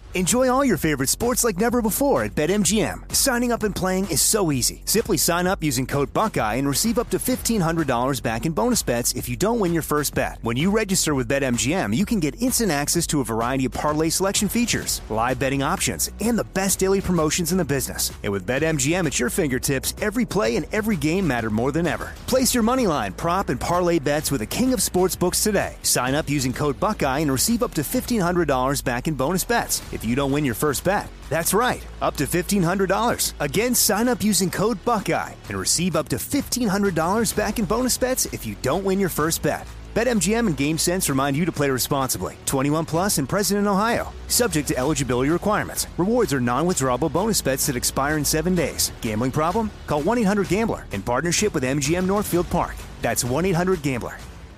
Enjoy all your favorite sports like never before at BetMGM. Signing up and playing is so easy. Simply sign up using code Buckeye and receive up to $1,500 back in bonus bets if you don't win your first bet. When you register with BetMGM, you can get instant access to a variety of parlay selection features, live betting options, and the best daily promotions in the business. And with BetMGM at your fingertips, every play and every game matter more than ever. Place your moneyline, prop, and parlay bets with the king of sportsbooks today. Sign up using code Buckeye and receive up to $1,500 back in bonus bets if you don't win your first bet. That's right, up to $1,500. Again, sign up using code Buckeye and receive up to $1,500 back in bonus bets if you don't win your first bet. BetMGM and GameSense remind you to play responsibly. 21 plus and present in Ohio. Subject to eligibility requirements. Rewards are non-withdrawable bonus bets that expire in 7 days. Gambling problem? Call 1-800-GAMBLER in partnership with MGM Northfield Park. That's 1-800-GAMBLER.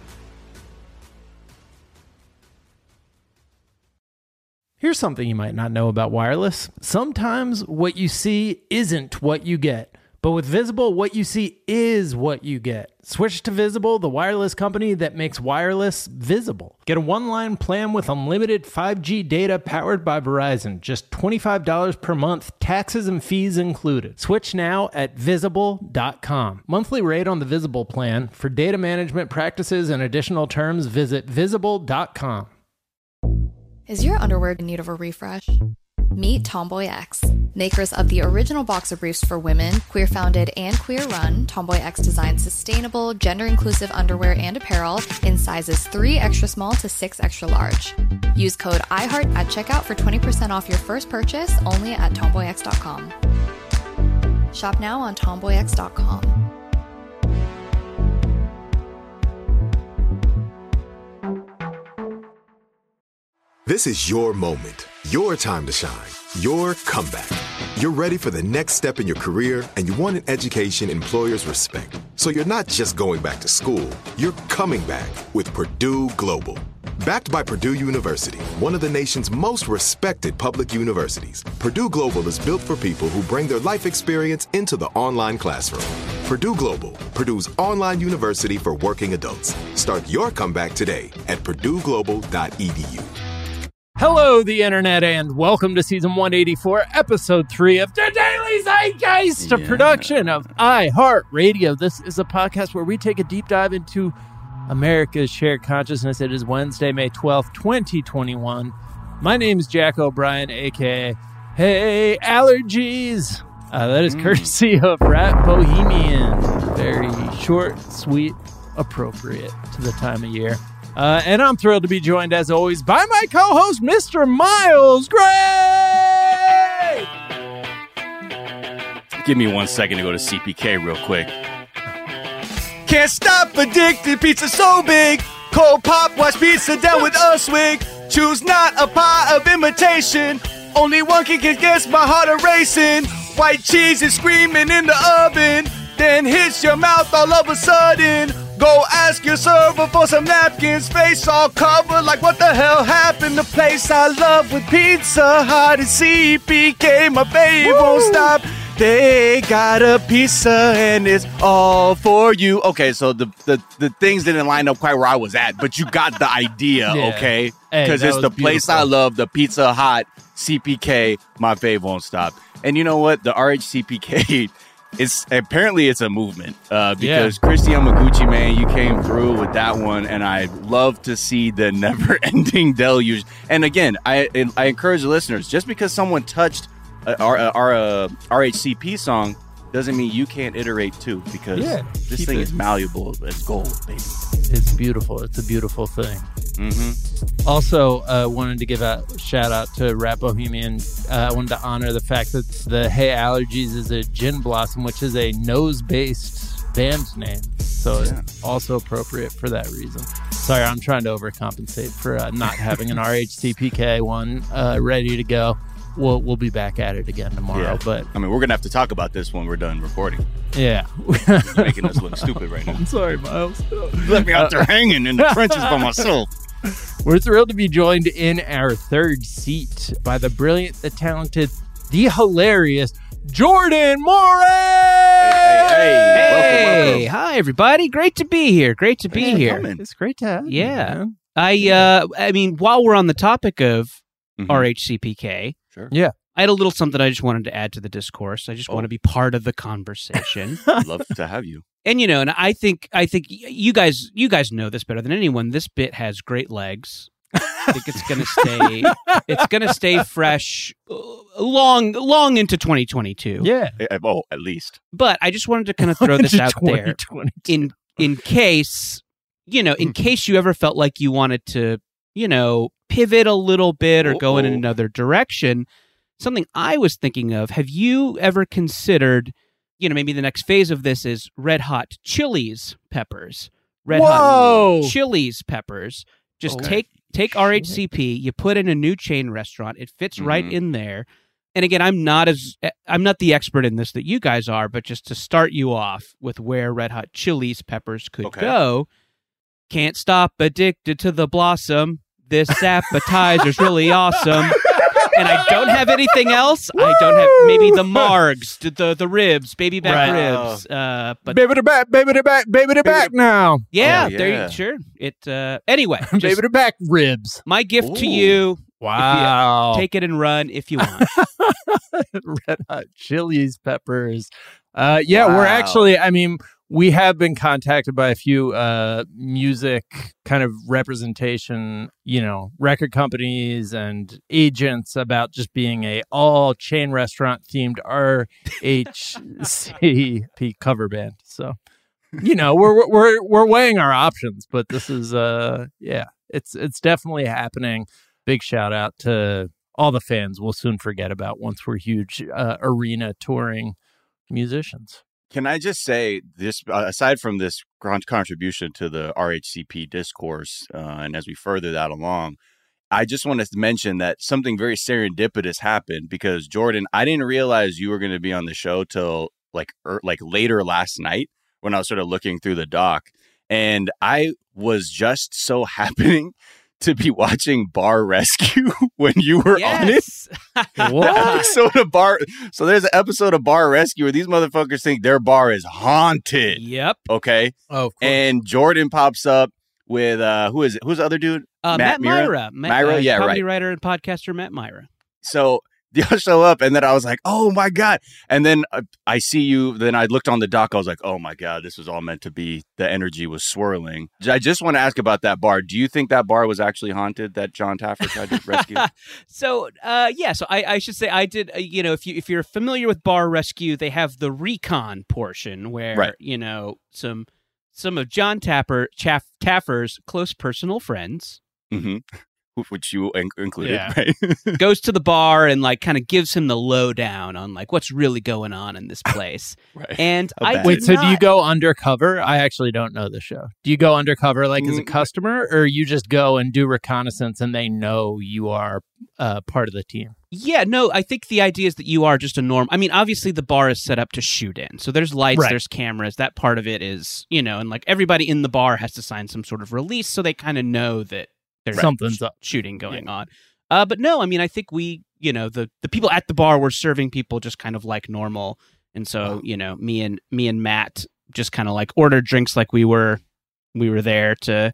Here's something you might not know about wireless. Sometimes what you see isn't what you get. But with Visible, what you see is what you get. Switch to Visible, the wireless company that makes wireless visible. Get a one-line plan with unlimited 5G data powered by Verizon. Just $25 per month, taxes and fees included. Switch now at Visible.com. Monthly rate on the Visible plan. For data management practices and additional terms, visit Visible.com. Is your underwear in need of a refresh? Meet Tomboy X. Makers of the original boxer briefs for women, queer-founded and queer-run, Tomboy X designs sustainable, gender-inclusive underwear and apparel in sizes 3 extra small to 6 extra large. Use code IHEART at checkout for 20% off your first purchase only at tomboyx.com. Shop now on tomboyx.com. This is your moment, your time to shine, your comeback. You're ready for the next step in your career, and you want an education employers respect. So you're not just going back to school, you're coming back with Purdue Global. Backed by Purdue University, one of the nation's most respected public universities, Purdue Global is built for people who bring their life experience into the online classroom. Purdue Global, Purdue's online university for working adults. Start your comeback today at purdueglobal.edu. Hello, the internet, and welcome to season 184, episode 3 of the Daily Zeitgeist, a production of iHeartRadio. This is a podcast where we take a deep dive into America's shared consciousness. It is Wednesday, May 12th, 2021. My name is Jack O'Brien, a.k.a. Hey Allergies. That is courtesy of Rat Bohemian. Very short, sweet, appropriate to the time of year. And I'm thrilled to be joined, as always, by my co-host, Mr. Miles Gray! Give me 1 second to go to CPK real quick. Can't stop addicted, pizza so big. Cold pop, wash pizza down with a swig. Choose not a pie of imitation. Only one can guess my heart a racing. White cheese is screaming in the oven. Then hits your mouth all of a sudden. Go ask your server for some napkins. Face all covered like what the hell happened. The place I love with Pizza Hut is CPK. My babe won't stop. They got a pizza and it's all for you. Okay, so the things didn't line up quite where I was at, but you got the idea, yeah. Okay? Because it's the place I love, the Pizza Hut, CPK, my fave won't stop. And you know what? The RHCPK... It's a movement because Christy Yamaguchi, man, you came through with that one, and I love to see the never-ending deluge. And again, I encourage the listeners, just because someone touched our RHCP song doesn't mean you can't iterate too, because this thing is malleable as gold, baby. It's beautiful. It's a beautiful thing. Mm-hmm. Also, wanted to give a shout out to Rat Bohemian. I wanted to honor the fact that the Hey Allergies is a gin blossom, which is a nose-based band name. So it's also appropriate for that reason. Sorry, I'm trying to overcompensate for not having an RHCPK one ready to go. We'll be back at it again tomorrow. But I mean, we're gonna have to talk about this when we're done recording. Yeah, you're making us look stupid right now. I'm sorry, Miles. You left me out there hanging in the trenches by myself. We're thrilled to be joined in our third seat by the brilliant, the talented, the hilarious Jordan Morey. Hey, welcome. Hi everybody. Great to be here. It's great to have you. Yeah. I mean, while we're on the topic of RHCPK. Sure. Yeah. I had a little something I just wanted to add to the discourse. I just want to be part of the conversation. I'd love to have you. And and I think you guys know this better than anyone. This bit has great legs. I think it's gonna stay fresh long into 2022. Yeah. Oh, at least. But I just wanted to kind of throw this out there in case in case you ever felt like you wanted to pivot a little bit or go in another direction. Something I was thinking of, have you ever considered, maybe the next phase of this is Red Hot Chili's peppers. Hot Chili's peppers. Just take RHCP, you put in a new chain restaurant, it fits right in there. And again, I'm not the expert in this that you guys are, but just to start you off with where Red Hot Chili's peppers could go. Can't stop addicted to the blossom. This appetizer's really awesome. And I don't have anything else. I don't have maybe the margs, the ribs, baby back ribs. But baby to back now. Yeah, there you sure. It anyway, baby to back ribs. My gift to you. Wow. Take it and run if you want. Red Hot Chili's peppers. We're actually, we have been contacted by a few music kind of representation, record companies and agents about just being a all chain restaurant themed RHCP cover band. So, we're weighing our options, but this is it's definitely happening. Big shout out to all the fans we'll soon forget about once we're huge arena touring musicians. Can I just say this, aside from this contribution to the RHCP discourse, and as we further that along, I just want to mention that something very serendipitous happened because, Jordan, I didn't realize you were going to be on the show till like later last night when I was sort of looking through the doc. And I was just so happening to be watching Bar Rescue when you were on it. Episode of Bar. So there's an episode of Bar Rescue where these motherfuckers think their bar is haunted. Yep. Okay. Oh, of course. And Jordan pops up with who is it? Who's the other dude? Matt Myra. Myra, yeah, comedy right. writer and podcaster Matt Myra. So y'all show up, and then I was like, oh my God. And then I see you. Then I looked on the dock. I was like, oh my God, this was all meant to be. The energy was swirling. I just want to ask about that bar. Do you think that bar was actually haunted that John Taffer tried to rescue? So I should say I did, if you're familiar with Bar Rescue, they have the recon portion where, some of John Taffer's close personal friends. Mm-hmm. Which you included, right? Goes to the bar and kind of gives him the lowdown on what's really going on in this place. Right. And do you go undercover? I actually don't know the show. Do you go undercover as a customer, or you just go and do reconnaissance and they know you are part of the team? Yeah, no, I think the idea is that you are just a norm. Obviously the bar is set up to shoot in. So there's lights, there's cameras. That part of it is, and everybody in the bar has to sign some sort of release so they kind of know that there's something's up, shooting going on. But no, I think we, the people at the bar were serving people just kind of like normal. And so, me and Matt just kind of ordered drinks like we were there to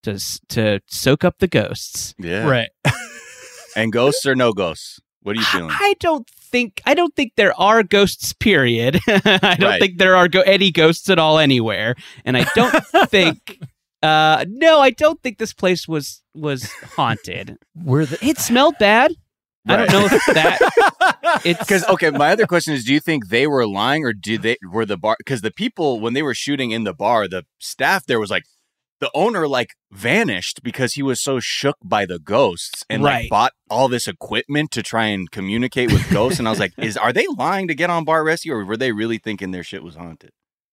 soak up the ghosts. Yeah. Right. And ghosts or no ghosts? What are you feeling? I don't think there are ghosts, period. I don't think there are any ghosts at all anywhere. And I don't think... no, I don't think this place was haunted. It smelled bad. Right. I don't know if that. It's because my other question is: do you think they were lying, or were the bar? Because the people when they were shooting in the bar, the staff there was the owner vanished because he was so shook by the ghosts and bought all this equipment to try and communicate with ghosts. And I was like, are they lying to get on Bar Rescue, or were they really thinking their shit was haunted?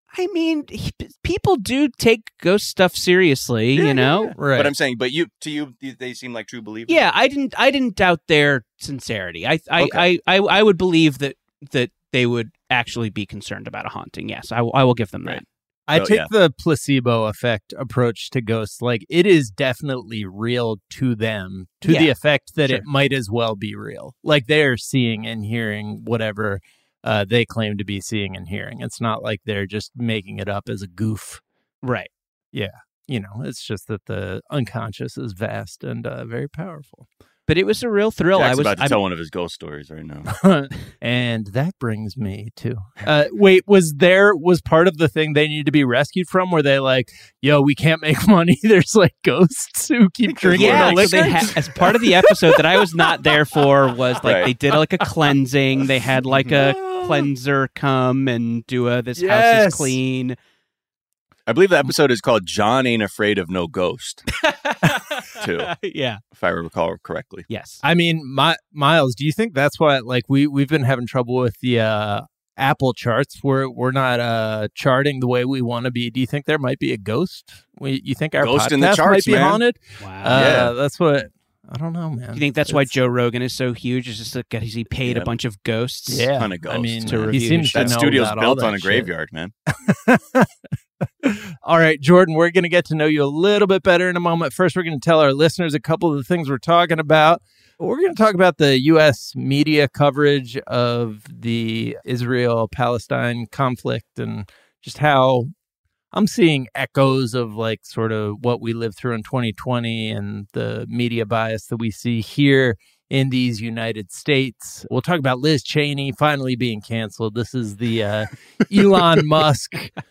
People do take ghost stuff seriously, Right. But I'm saying, to you, they seem like true believers. Yeah, I didn't doubt their sincerity. I would believe that they would actually be concerned about a haunting. Yes, I will give them that. I take the placebo effect approach to ghosts. It is definitely real to them, to the effect that it might as well be real. They're seeing and hearing whatever they claim to be seeing and hearing. It's not like they're just making it up as a goof. Right. Yeah. It's just that the unconscious is vast and very powerful. But it was a real thrill. Jack's about to tell one of his ghost stories right now. And that brings me to wait, was part of the thing they need to be rescued from? Were they like, yo, we can't make money? There's like ghosts who keep drinking the liquor. As part of the episode that I was not there for was like they did like a cleansing. They had like a cleanser come and do this house is clean. I believe the episode is called John Ain't Afraid of No Ghost. Too. Yeah. If I recall correctly. Yes. I mean, Miles, do you think that's why like we've been having trouble with the Apple charts? We're not charting the way we want to be. Do you think there might be a ghost? You think our ghost podcast in the charts, might be haunted? Wow. That's what I don't know, man. Do you think that's why Joe Rogan is so huge? Is just because he paid a bunch of ghosts? Yeah. Ton of ghosts. I mean, to he seems to that know studio's about built all on that a graveyard, man. All right, Jordan, we're going to get to know you a little bit better in a moment. First, we're going to tell our listeners a couple of the things we're talking about. We're going to talk about the U.S. media coverage of the Israel-Palestine conflict and just how I'm seeing echoes of like sort of what we lived through in 2020 and the media bias that we see here in these United States. We'll talk about Liz Cheney finally being canceled. This is the Elon Musk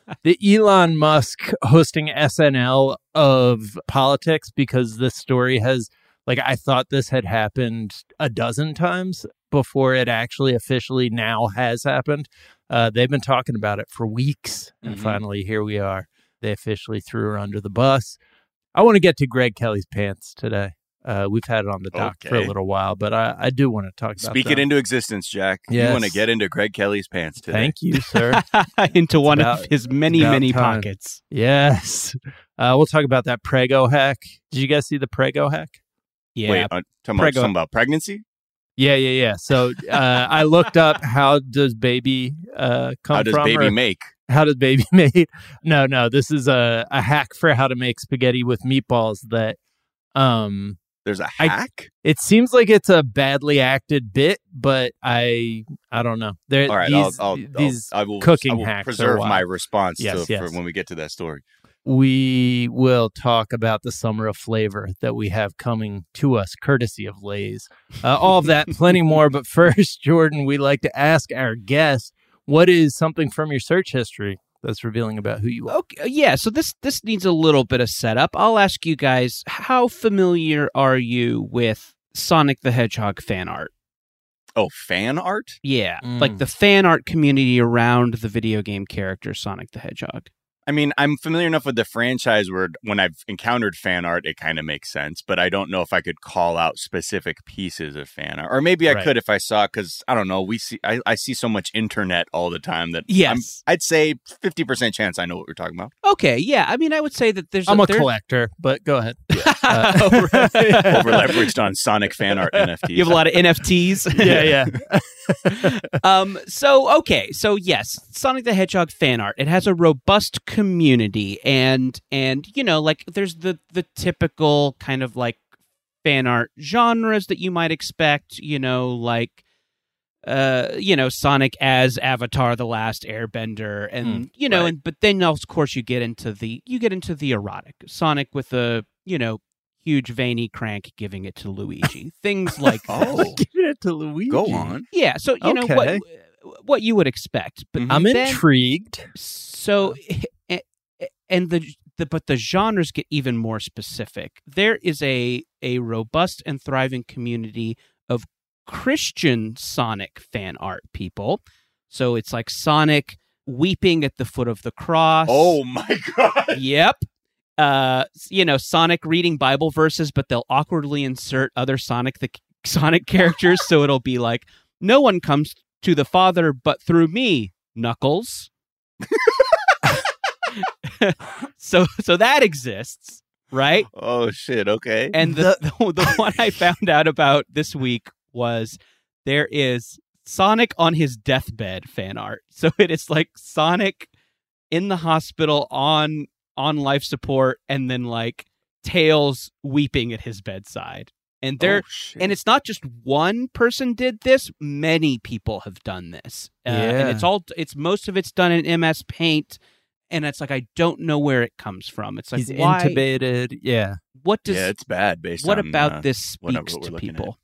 hosting SNL of politics, because this story has, like, I thought this had happened a dozen times before it actually officially now has happened. They've been talking about it for weeks, and finally here we are. They officially threw her under the bus. I want to get to Greg Kelly's pants today. We've had it on the dock for a little while, but I do want to talk about Speak it into existence, Jack. Yes. You want to get into Greg Kelly's pants today. Thank you, sir. Into one of his many time. pockets. Yes. We'll talk about that Prego hack. Did you guys see the Prego hack? Yeah. Wait, talking about pregnancy? Yeah. So I looked up how does baby come from? How does baby make? How does baby make? No. This is a hack for how to make spaghetti with meatballs that There's a hack? It seems like it's a badly acted bit, but I don't know. All right, I will hacks preserve my response yes. for when we get to that story. We will talk about the summer of flavor that we have coming to us, courtesy of Lay's. All of that, plenty more. But first, Jordan, we like to ask our guest, what is something from your search history that's revealing about who you are? Okay, yeah, so this needs a little bit of setup. I'll ask you guys, how familiar are you with Sonic the Hedgehog fan art? Oh, fan art? Yeah, like the fan art community around the video game character Sonic the Hedgehog. I mean, I'm familiar enough with the franchise where when I've encountered fan art, it kind of makes sense, but I don't know if I could call out specific pieces of fan art. Or maybe I could if I saw, because I don't know, I see so much internet all the time that I'd say 50% chance I know what we're talking about. Okay, yeah. I mean, I would say that I'm a collector, but go ahead. Over leveraged on Sonic fan art NFTs. You have a lot of NFTs? Yeah. So yes, Sonic the Hedgehog fan art. It has a robust community, and you know, like there's the typical kind of like fan art genres that you might expect, you know, like Sonic as Avatar the Last Airbender, and you know, but then of course you get into the erotic Sonic with a, you know, huge veiny crank giving it to Luigi. Things like giving it to Luigi. Go on. Yeah, so you know what you would expect, but I'm intrigued. So, and the genres get even more specific. There is a robust and thriving community of Christian Sonic fan art people. So it's like Sonic weeping at the foot of the cross. Oh my God. Yep. Sonic reading Bible verses, but they'll awkwardly insert other Sonic characters. So it'll be like, no one comes to the Father but through me, Knuckles. So that exists, right? Oh shit, okay. And the one I found out about this week was there is Sonic on his deathbed fan art. So it is like Sonic in the hospital on life support, and then like Tails weeping at his bedside. And and it's not just one person did this, many people have done this. And most of it's done in MS Paint. and it's like I don't know where it comes from. It's like he's why, intubated. Yeah. What does? Yeah, it's bad. Based what on about this speaks what we're to looking people?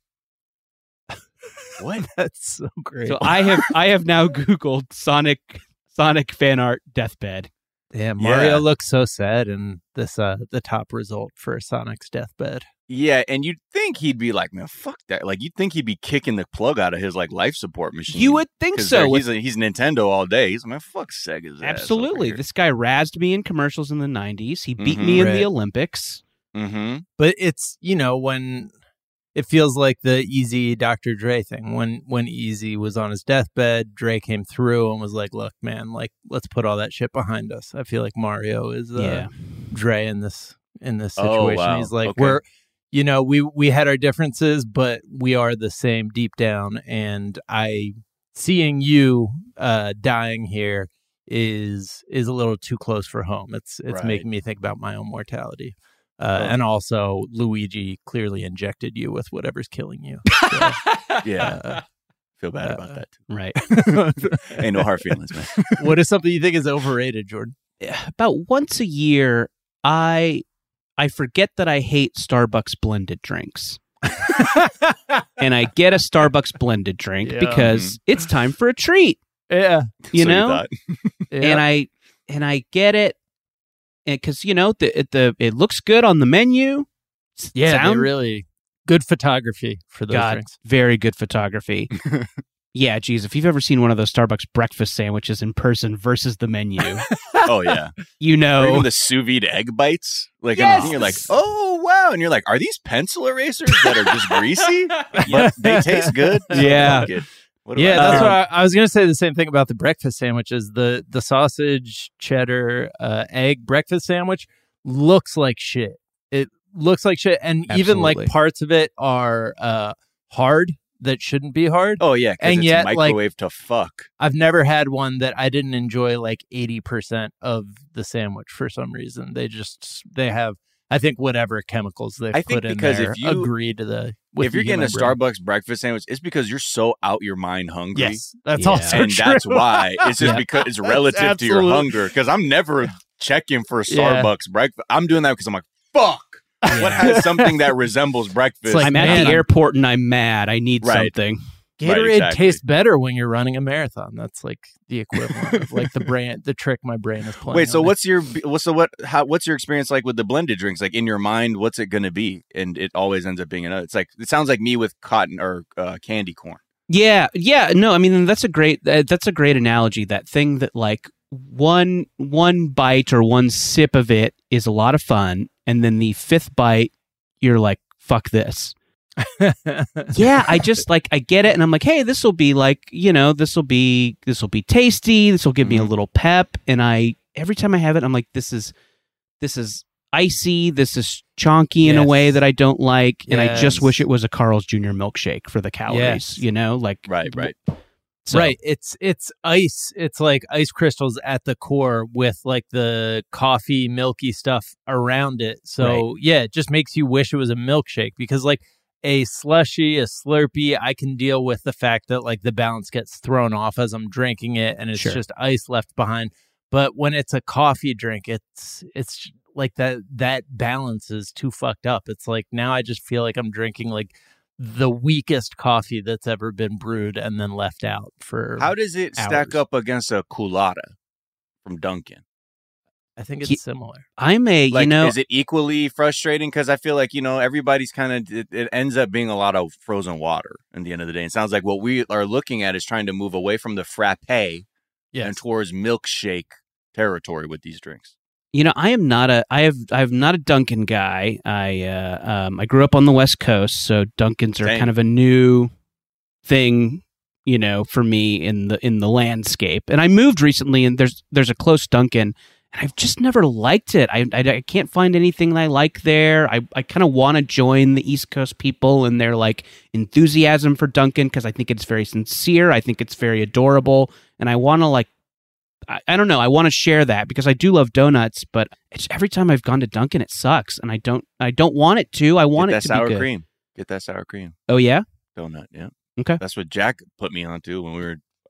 What? That's so great. So I have now Googled Sonic fan art deathbed. Yeah, Mario looks so sad in this the top result for Sonic's deathbed. Yeah, and you'd think he'd be like, man, fuck that. Like, you'd think he'd be kicking the plug out of his like life support machine. You would think so. He's Nintendo all day. He's like, man, fuck Sega's ass. Absolutely. This guy razzed me in commercials in the 90s. He beat me in the Olympics. Mm-hmm. But it's, when it feels like the Easy Dr. Dre thing. When Easy was on his deathbed, Dre came through and was like, look, man, like, let's put all that shit behind us. I feel like Mario is Dre in this situation. Oh, wow. He's like, okay. we had our differences, but we are the same deep down. And seeing you dying here is a little too close for home. It's Right. making me think about my own mortality. And also, Luigi clearly injected you with whatever's killing you. So, Yeah. Feel bad about that, too. Right. Ain't no hard feelings, man. What is something you think is overrated, Jordan? About once a year, I forget that I hate Starbucks blended drinks. And I get a Starbucks blended drink because it's time for a treat. Yeah. You So know? thought. And I get it because it looks good on the menu. Yeah, they really good photography for those drinks. Very good photography. Yeah, geez, if you've ever seen one of those Starbucks breakfast sandwiches in person versus the menu, Oh, yeah. you Or know. even the sous vide egg bites. Like, Yes! and you're like, oh, wow. And you're like, are these pencil erasers that are just greasy? But they taste good. So Yeah. fuck it. What do Yeah, I that's know? what I was going to say. The same thing about the breakfast sandwiches. The sausage, cheddar, egg breakfast sandwich looks like shit. It looks like shit, and even like Absolutely. parts of it are hard that shouldn't be hard. Oh, yeah. Because And it's yet, like- microwave to fuck. I've never had one that I didn't enjoy like 80% of the sandwich for some reason. They have, I think, whatever chemicals they've I think put in because there if you- agree to the. with If you're the getting a human brain. Starbucks breakfast sandwich, it's because you're so out your mind hungry. Yes, that's Yeah. also And true. that's why. It's just because it's relative to your absolute- hunger. Because I'm never checking for Yeah. Starbucks breakfast. I'm doing that because I'm like, fuck. What has something that resembles breakfast? It's like, I'm at man, the airport and I'm mad. I need Right. something. Gatorade exactly. tastes better when you're running a marathon. That's like the equivalent of like the trick my brain is playing. Wait, so on me. what's your experience like with the blended drinks? Like in your mind, what's it going to be? And it always ends up being another. It's like it sounds like me with cotton or candy corn. Yeah. No, I mean that's a great analogy. That thing that like one bite or one sip of it is a lot of fun, and then the fifth bite, you're like, fuck this. Yeah, I just like I get it, and I'm like, hey, this will be like, this will be tasty. This will give me a little pep, and every time I have it, I'm like, this is icy. This is chonky in a Yes. way that I don't like, and I just Yes. wish it was a Carl's Jr. milkshake for the calories. Yes. Like Right. so- Right. It's ice. It's like ice crystals at the core with like the coffee milky stuff around it. So yeah, it just makes you wish it was a milkshake because like a slushy, a Slurpee, I can deal with the fact that like the balance gets thrown off as I'm drinking it and it's Sure. just ice left behind. But when it's a coffee drink, it's like that balance is too fucked up. It's like now I just feel like I'm drinking like the weakest coffee that's ever been brewed and then left out for How does it stack hours. up against a Coolada from Dunkin'? I think He- it's similar. I'm Like, is it equally frustrating? Because I feel like, everybody's kind of, it ends up being a lot of frozen water in the end of the day. It sounds like what we are looking at is trying to move away from the frappe and towards milkshake territory with these drinks. I am not I'm not a Dunkin' guy. I grew up on the West Coast, so Dunkins are Same. kind of a new thing, for me in the landscape. And I moved recently, and there's a close Dunkin', and I've just never liked it. I can't find anything that I like there. I kind of want to join the East Coast people and their like enthusiasm for Dunkin' because I think it's very sincere. I think it's very adorable, and I want to like. I don't know. I want to share that because I do love donuts, but it's every time I've gone to Dunkin', it sucks, and I don't want it to. I want Get it that to sour be good. cream. Get that sour cream Oh yeah. donut. Yeah. Okay. That's what Jack put me onto when we were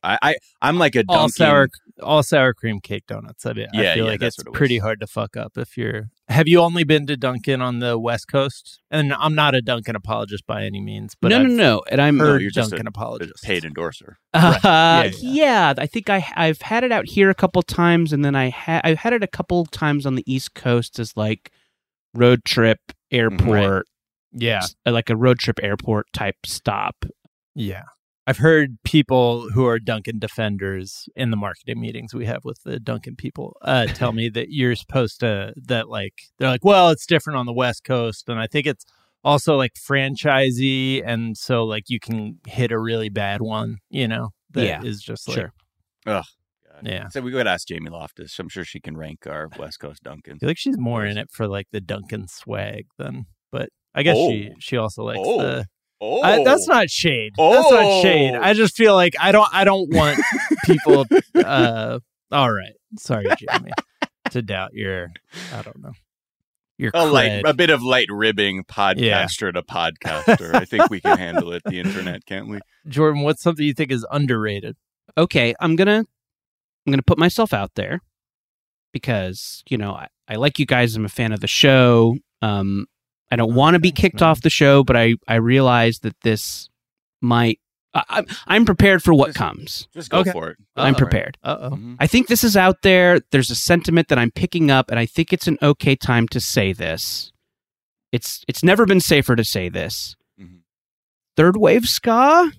I'm like a Dunkin'. All sour cream cake donuts. I feel like it's pretty hard to fuck up if you're... Have you only been to Dunkin' on the West Coast? And I'm not a Dunkin' apologist by any means, but no. And I'm heard you're just Dunkin' apologist. A paid endorser. Right. Yeah, I think I've had it out here a couple times, and then I've had it a couple times on the East Coast as like road trip airport. Yeah, like a road trip airport type stop. Yeah. I've heard people who are Dunkin' defenders in the marketing meetings we have with the Dunkin' people tell me that you're supposed to, they're like, well, it's different on the West Coast. And I think it's also like franchisee. And so like you can hit a really bad one, that is just like. Sure. Ugh. Yeah. So we could ask Jamie Loftus. I'm sure she can rank our West Coast Dunkin'. I feel like she's more in it for like the Dunkin' swag but I guess she also likes the. That's not shade. That's not shade. I just feel like I don't want people. All right, sorry, Jamie, to doubt your. I don't know. Your a bit of light ribbing podcaster to podcaster. I think we can handle it. The internet, can't we? Jordan, what's something you think is underrated? Okay, I'm gonna put myself out there because I like you guys. I'm a fan of the show. I don't want to be kicked off the show, but I realize that this might... I'm prepared for what comes. Just go for it. I'm prepared. Mm-hmm. I think this is out there. There's a sentiment that I'm picking up, and I think it's an okay time to say this. It's never been safer to say this. Mm-hmm. Third wave ska?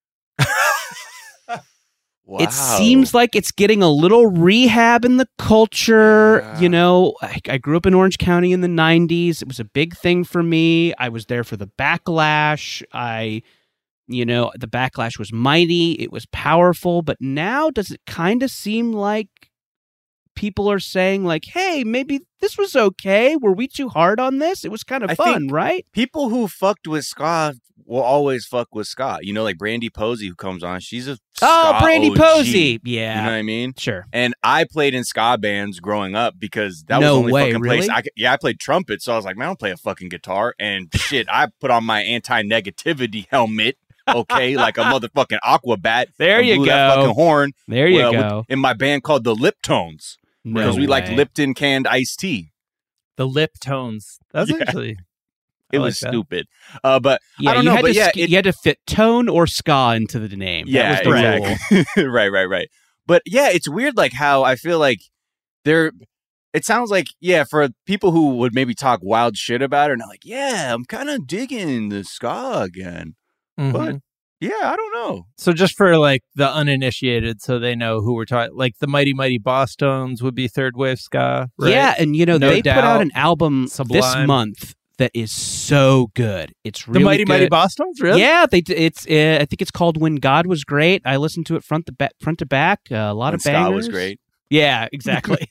Wow. It seems like it's getting a little rehab in the culture. Yeah. I grew up in Orange County in the 90s. It was a big thing for me. I was there for the backlash. The backlash was mighty. It was powerful. But now does it kind of seem like people are saying like, hey, maybe this was okay. Were we too hard on this? It was kind of fun, right? People who fucked with ska will always fuck with ska. Like Brandy Posey who comes on. She's a ska Brandy OG. Posey. Yeah. You know what I mean? Sure. And I played in ska bands growing up because that was the only fucking place. I played trumpet. So I was like, man, I don't play a fucking guitar. And shit, I put on my anti-negativity helmet. Okay, like a motherfucking Aquabat. There you go. That fucking horn. There you go. In my band called the Lip Tones. Because we like Lipton canned iced tea. The Lip Tones. That's actually... It was stupid. But yeah, I don't know. You had to fit tone or ska into the name. Yeah, that was the exactly. Right. But yeah, it's weird like how I feel like it sounds like, for people who would maybe talk wild shit about it, and they're like, I'm kind of digging the ska again. Mm-hmm. But I don't know. So just for like the uninitiated, so they know who we're talking, like the Mighty Mighty Bosstones would be third wave ska, right? Yeah, and they put out an album this month that is so good. It's really the Mighty good. Mighty Bosstones, really? Yeah, I think it's called When God Was Great. I listened to it front to back. A lot of bangers. Ska was great. Yeah, exactly.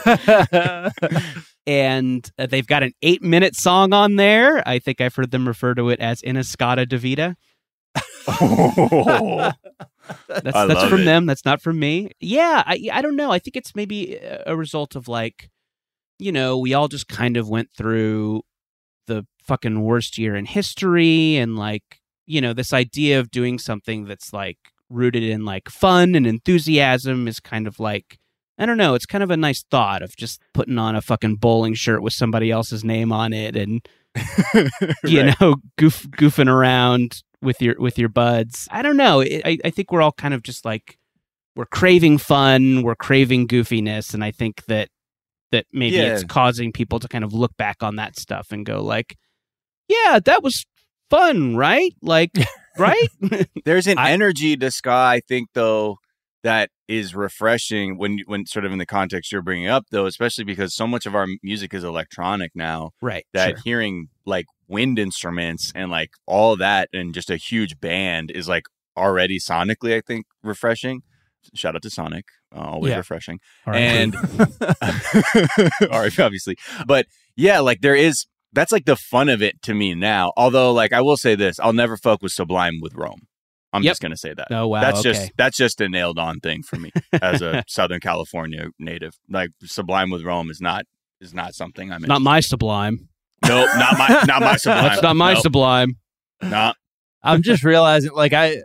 And they've got an 8-minute song on there. I think I've heard them refer to it as Inescada de Vida. That's from them. That's not from me. Yeah, I don't know. I think it's maybe a result of like, we all just kind of went through the fucking worst year in history, and like, this idea of doing something that's like rooted in like fun and enthusiasm is kind of like, I don't know, it's kind of a nice thought of just putting on a fucking bowling shirt with somebody else's name on it and goofing around with your buds. I don't know. I think we're all kind of just like, we're craving fun, we're craving goofiness, and I think that maybe it's causing people to kind of look back on that stuff and go like, yeah, that was fun, right? Like, right? There's an energy to ska, I think, though, that is refreshing when sort of in the context you're bringing up, though, especially because so much of our music is electronic now. Right. That hearing like wind instruments and like all that and just a huge band is like already sonically, I think, refreshing. Shout out to Sonic. Always refreshing. And obviously. But yeah, like that's like the fun of it to me now. Although, like, I will say this, I'll never fuck with Sublime with Rome. I'm just going to say that. Oh, wow. That's just a nailed on thing for me as a Southern California native. Like, Sublime with Rome is not something I'm not my Sublime. Nope, not my Sublime. That's not my Sublime. No. I'm just realizing, like,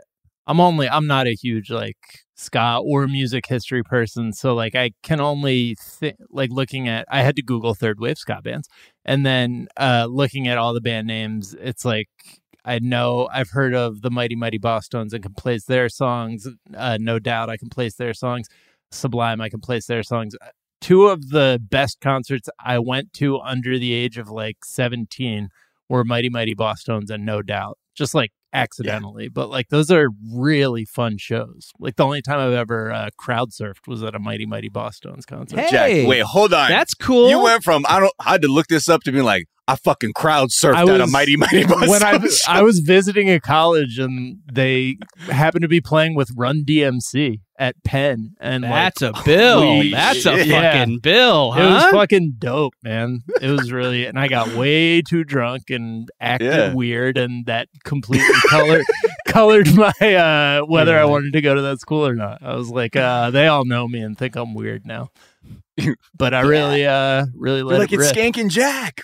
I'm not a huge like ska or music history person, so like I can only looking at, I had to Google third wave ska bands, and then looking at all the band names, it's like I've heard of the Mighty Mighty Bosstones and can place their songs. No Doubt, I can place their songs. Sublime, I can place their songs. Two of the best concerts I went to under the age of like 17 were Mighty Mighty Bosstones and No Doubt, just like accidentally. But like those are really fun shows. Like the only time I've ever crowd surfed was at a Mighty Mighty Bosstones concert. Hey, Jack, wait, hold on. That's cool. You went from I had to look this up to being like, I fucking crowd surfed at a Mighty Mighty Bosstones. When I was visiting a college and they happened to be playing with Run DMC at Penn, and that's a bill. That's a fucking bill. Huh? It was fucking dope, man. It was really, and I got way too drunk and acted weird, and that completely colored my whether I wanted to go to that school or not. I was like, they all know me and think I'm weird now. But I really let like it rip. It's Skankin' Jack.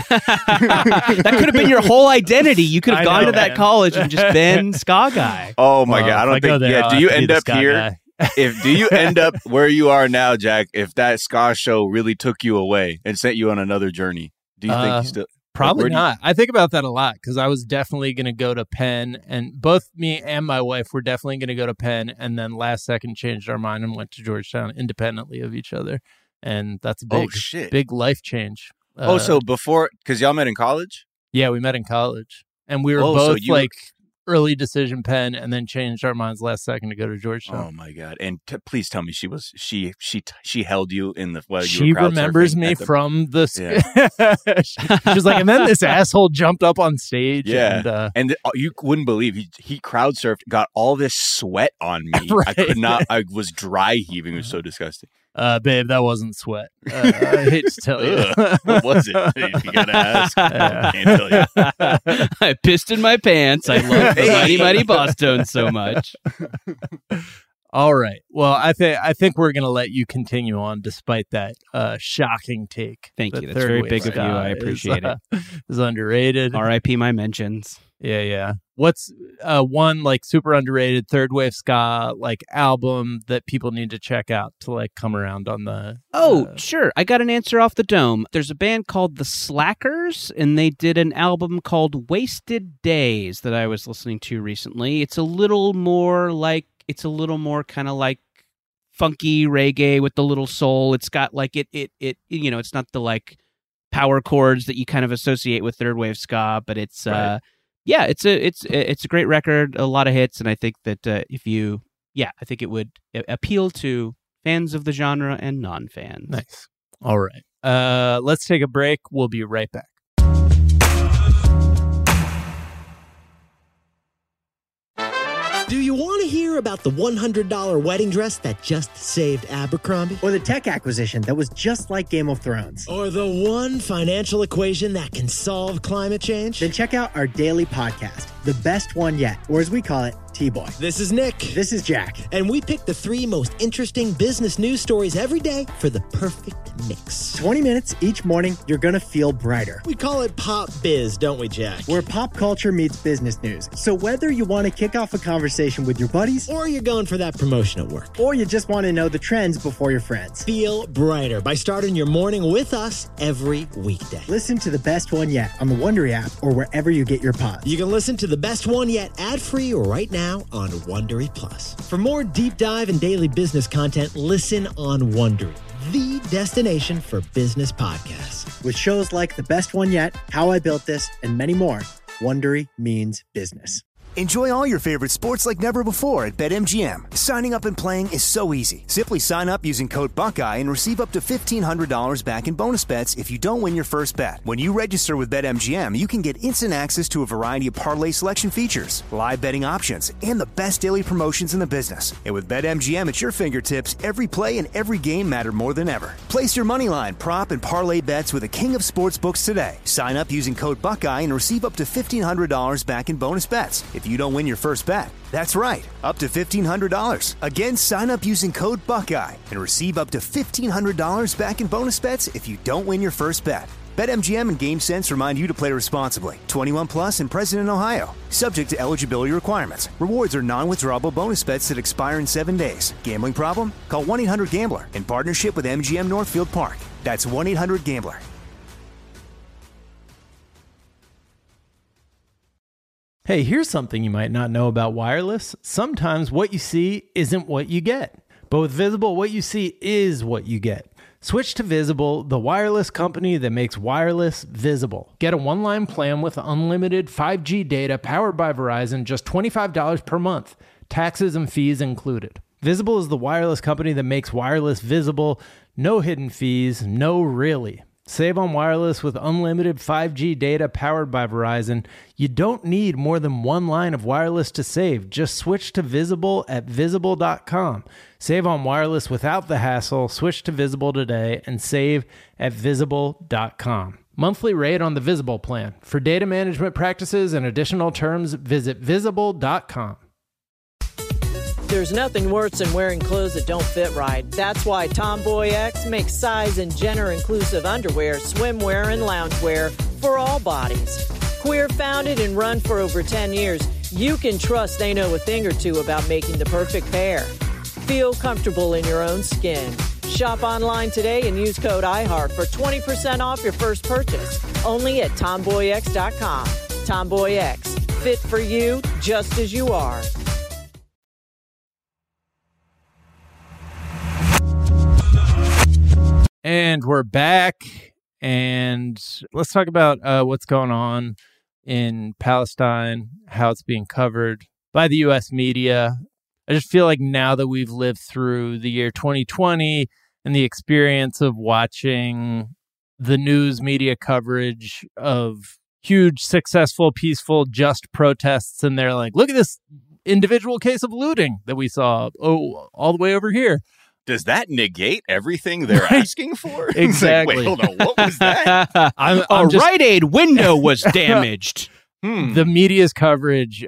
That could have been your whole identity. You could have gone to that college and just been ska guy. Oh my God. I don't think do you end up here? Do you end up where you are now, Jack, if that ska show really took you away and sent you on another journey? Do you think you still probably not? I think about that a lot because I was definitely going to go to Penn, and both me and my wife were definitely going to go to Penn, and then last second changed our mind and went to Georgetown independently of each other. And that's a big life change. So before, because y'all met in college? Yeah, we met in college. And we were both like early decision Penn, and then changed our minds last second to go to Georgetown. Oh my God. And please tell me she held you in the, she remembers me from the, she was like, and then this asshole jumped up on stage. Yeah. And you wouldn't believe he crowd surfed, got all this sweat on me. Right. I was dry heaving. It was so disgusting. Babe, that wasn't sweat. I hate to tell you. What was it? You gotta ask. I can't tell you. I pissed in my pants. I love the Mighty Mighty Bosstones so much. All right. Well, I think we're gonna let you continue on despite that shocking take. Thank you. That's very big of you. I appreciate it. Is underrated. R.I.P. my mentions. Yeah. What's one like super underrated third wave ska like album that people need to check out to like come around on the? Sure. I got an answer off the dome. There's a band called The Slackers, and they did an album called Wasted Days that I was listening to recently. It's a little more kind of like funky reggae with the little soul. It's got like it it's not the like power chords that you kind of associate with third wave ska, but it's right. It's a great record, a lot of hits, and I think that I think it would appeal to fans of the genre and non-fans. Nice. All right. Let's take a break. We'll be right back. Do you want to hear about the $100 wedding dress that just saved Abercrombie? Or the tech acquisition that was just like Game of Thrones? Or the one financial equation that can solve climate change? Then check out our daily podcast, The Best One Yet, or as we call it, T-Boy. This is Nick. This is Jack. And we pick the 3 most interesting business news stories every day for the perfect mix. 20 minutes each morning, you're going to feel brighter. We call it Pop Biz, don't we, Jack? Where pop culture meets business news. So whether you want to kick off a conversation with your buddies, or you're going for that promotion at work, or you just want to know the trends before your friends, feel brighter by starting your morning with us every weekday. Listen to The Best One Yet on the Wondery app or wherever you get your pods. You can listen to The Best One Yet ad-free right now on Wondery Plus. For more deep dive and daily business content, listen on Wondery, the destination for business podcasts. With shows like The Best One Yet, How I Built This, and many more, Wondery means business. Enjoy all your favorite sports like never before at BetMGM. Signing up and playing is so easy. Simply sign up using code Buckeye and receive up to $1,500 back in bonus bets if you don't win your first bet. When you register with BetMGM, you can get instant access to a variety of parlay selection features, live betting options, and the best daily promotions in the business. And with BetMGM at your fingertips, every play and every game matter more than ever. Place your moneyline, prop, and parlay bets with the king of sportsbooks today. Sign up using code Buckeye and receive up to $1,500 back in bonus bets if you don't win your first bet. That's right, up to $1,500. Again, sign up using code Buckeye and receive up to $1,500 back in bonus bets if you don't win your first bet. BetMGM and GameSense remind you to play responsibly. 21 plus and present in Ohio. Subject to eligibility requirements. Rewards are non-withdrawable bonus bets that expire in 7 days. Gambling problem? Call 1-800-GAMBLER in partnership with MGM Northfield Park. That's 1-800-GAMBLER. Hey, here's something you might not know about wireless. Sometimes what you see isn't what you get. But with Visible, what you see is what you get. Switch to Visible, the wireless company that makes wireless visible. Get a one-line plan with unlimited 5G data powered by Verizon, just $25 per month. Taxes and fees included. Visible is the wireless company that makes wireless visible. No hidden fees, no really. Save on wireless with unlimited 5G data powered by Verizon. You don't need more than one line of wireless to save. Just switch to Visible at Visible.com. Save on wireless without the hassle. Switch to Visible today and save at Visible.com. Monthly rate on the Visible plan. For data management practices and additional terms, visit Visible.com. There's nothing worse than wearing clothes that don't fit right. That's why Tomboy X makes size and gender-inclusive underwear, swimwear, and loungewear for all bodies. Queer founded and run for over 10 years, you can trust they know a thing or two about making the perfect pair. Feel comfortable in your own skin. Shop online today and use code IHEART for 20% off your first purchase. Only at TomboyX.com. Tomboy X. Fit for you just as you are. And we're back, and let's talk about what's going on in Palestine, how it's being covered by the U.S. media. I just feel like now that we've lived through the year 2020 and the experience of watching the news media coverage of huge, successful, peaceful, just protests, and they're like, look at this individual case of looting that we saw all the way over here. Does that negate everything they're asking for? Exactly. Like, wait, hold on. What was that? A Rite Aid window was damaged. The media's coverage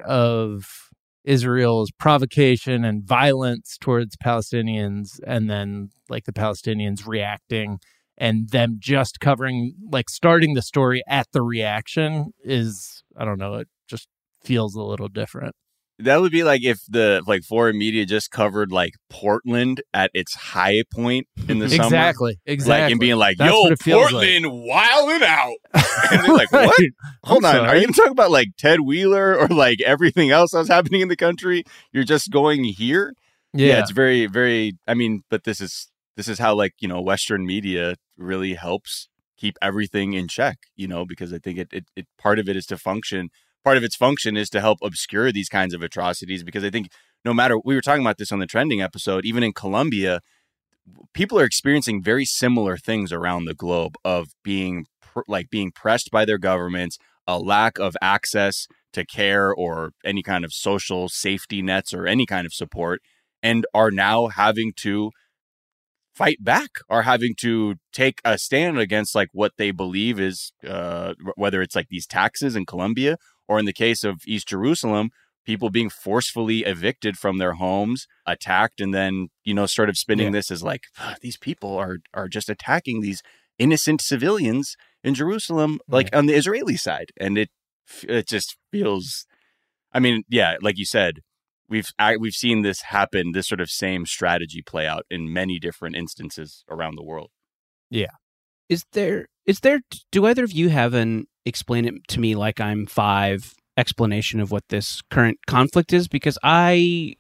of Israel's provocation and violence towards Palestinians, and then like the Palestinians reacting, and them just covering, like starting the story at the reaction is, I don't know, it just feels a little different. That would be like if the foreign media just covered like Portland at its high point in the summer. Exactly. Like, and being like, that's yo, Portland wilding out. And they're like, what? Hold on. Are you going to talk about like Ted Wheeler or like everything else that's happening in the country? You're just going here? Yeah, it's very, very, I mean, but this is how like, you know, Western media really helps keep everything in check, you know, because I think it part of it is to function. Part of its function is to help obscure these kinds of atrocities, because I think no matter, we were talking about this on the trending episode, even in Colombia, people are experiencing very similar things around the globe of being pressed by their governments, a lack of access to care or any kind of social safety nets or any kind of support, and are now having to fight back, are having to take a stand against like what they believe is, whether it's like these taxes in Colombia, or in the case of East Jerusalem, people being forcefully evicted from their homes, attacked, and then, you know, sort of spinning this as like, these people are just attacking these innocent civilians in Jerusalem, like on the Israeli side. And it just feels, I mean, yeah, like you said, we've seen this happen, this sort of same strategy play out in many different instances around the world. Yeah. Is there, do either of you have an explain it to me like I'm 5 explanation of what this current conflict is? Because I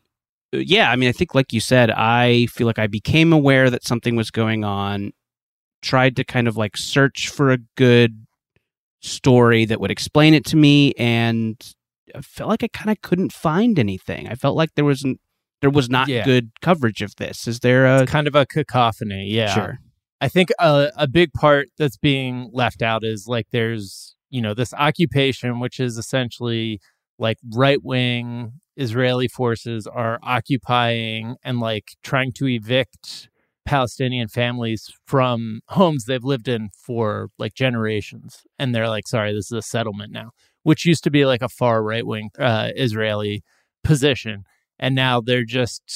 think like you said, I feel like I became aware that something was going on, tried to kind of like search for a good story that would explain it to me, and I felt like I kind of couldn't find anything. I felt like there was not good coverage of this. Is there it's kind of a cacophony? Yeah. Sure. I think a big part that's being left out is like there's, you know, this occupation, which is essentially like right-wing Israeli forces are occupying and like trying to evict Palestinian families from homes they've lived in for like generations. And they're like, sorry, this is a settlement now, which used to be like a far right-wing Israeli position. And now they're just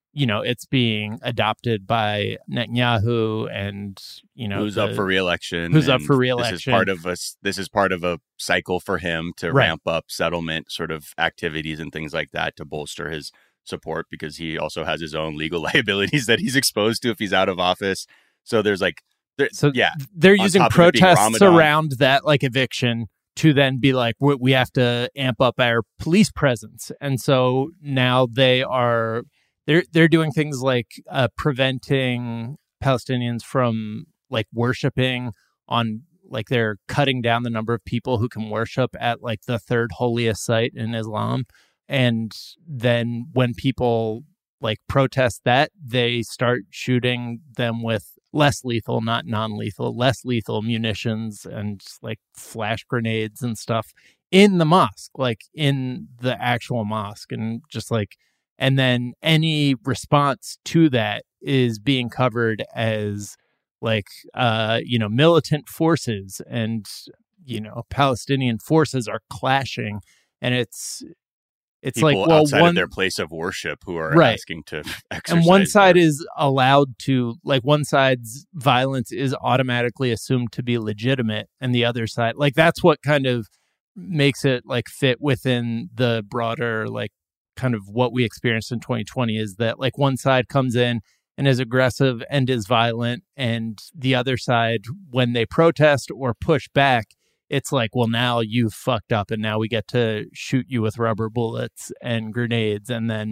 it's being adopted by Netanyahu and, who's up for re-election. Who's up for re-election. This is part of a cycle for him to ramp up settlement sort of activities and things like that to bolster his support, because he also has his own legal liabilities that he's exposed to if he's out of office. So there's they're using protests around that like eviction to then be like, we have to amp up our police presence. And so now they're doing things like preventing Palestinians from like worshiping on, like they're cutting down the number of people who can worship at like the third holiest site in Islam. And then when people like protest that, they start shooting them with less lethal, not non-lethal, less lethal munitions and like flash grenades and stuff in the mosque, like in the actual mosque. And just like, and then any response to that is being covered as like, militant forces and, Palestinian forces are clashing. And it's people like, well, outside of their place of worship who are asking to exercise. And one side is allowed to, like, one side's violence is automatically assumed to be legitimate, and the other side, like, that's what kind of makes it like fit within the broader, like, kind of what we experienced in 2020 is that like one side comes in and is aggressive and is violent, and the other side, when they protest or push back, it's like, well, now you've fucked up and now we get to shoot you with rubber bullets and grenades. And then,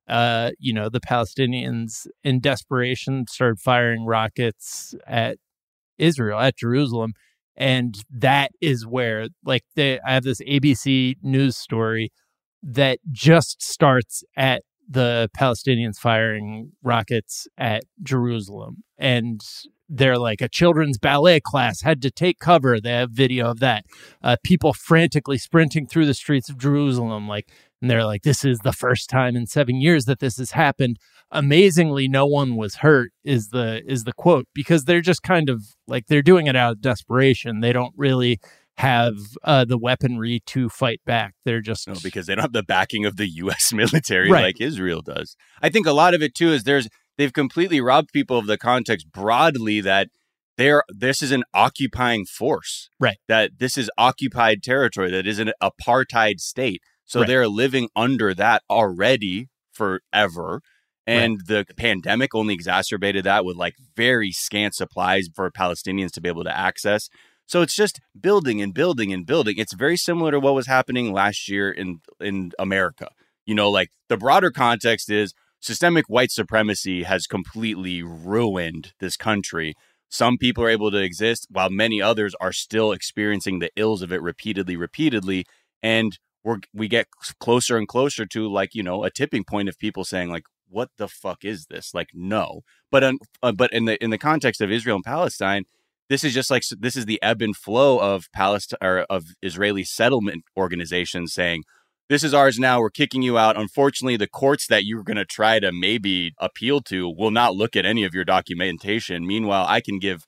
the Palestinians in desperation started firing rockets at Israel, at Jerusalem. And that is where, like, I have this ABC News story that just starts at the Palestinians firing rockets at Jerusalem. And they're like, a children's ballet class had to take cover. They have video of that. People frantically sprinting through the streets of Jerusalem. And they're like, this is the first time in 7 years that this has happened. Amazingly, no one was hurt is the quote, because they're just kind of like, they're doing it out of desperation. They don't really have the weaponry to fight back. They're just... No, because they don't have the backing of the U.S. military like Israel does. I think a lot of it, too, is they've completely robbed people of the context broadly that this is an occupying force. Right. That this is occupied territory, that is an apartheid state. So they're living under that already forever. And the pandemic only exacerbated that with like very scant supplies for Palestinians to be able to access. So it's just building and building and building. It's very similar to what was happening last year in America. Like the broader context is systemic white supremacy has completely ruined this country. Some people are able to exist while many others are still experiencing the ills of it repeatedly. And we get closer and closer to like, a tipping point of people saying like, what the fuck is this? Like, no. But in the context of Israel and Palestine, this is just like, this is the ebb and flow of of Israeli settlement organizations saying, this is ours now, we're kicking you out. Unfortunately, the courts that you're going to try to maybe appeal to will not look at any of your documentation. Meanwhile, I can give,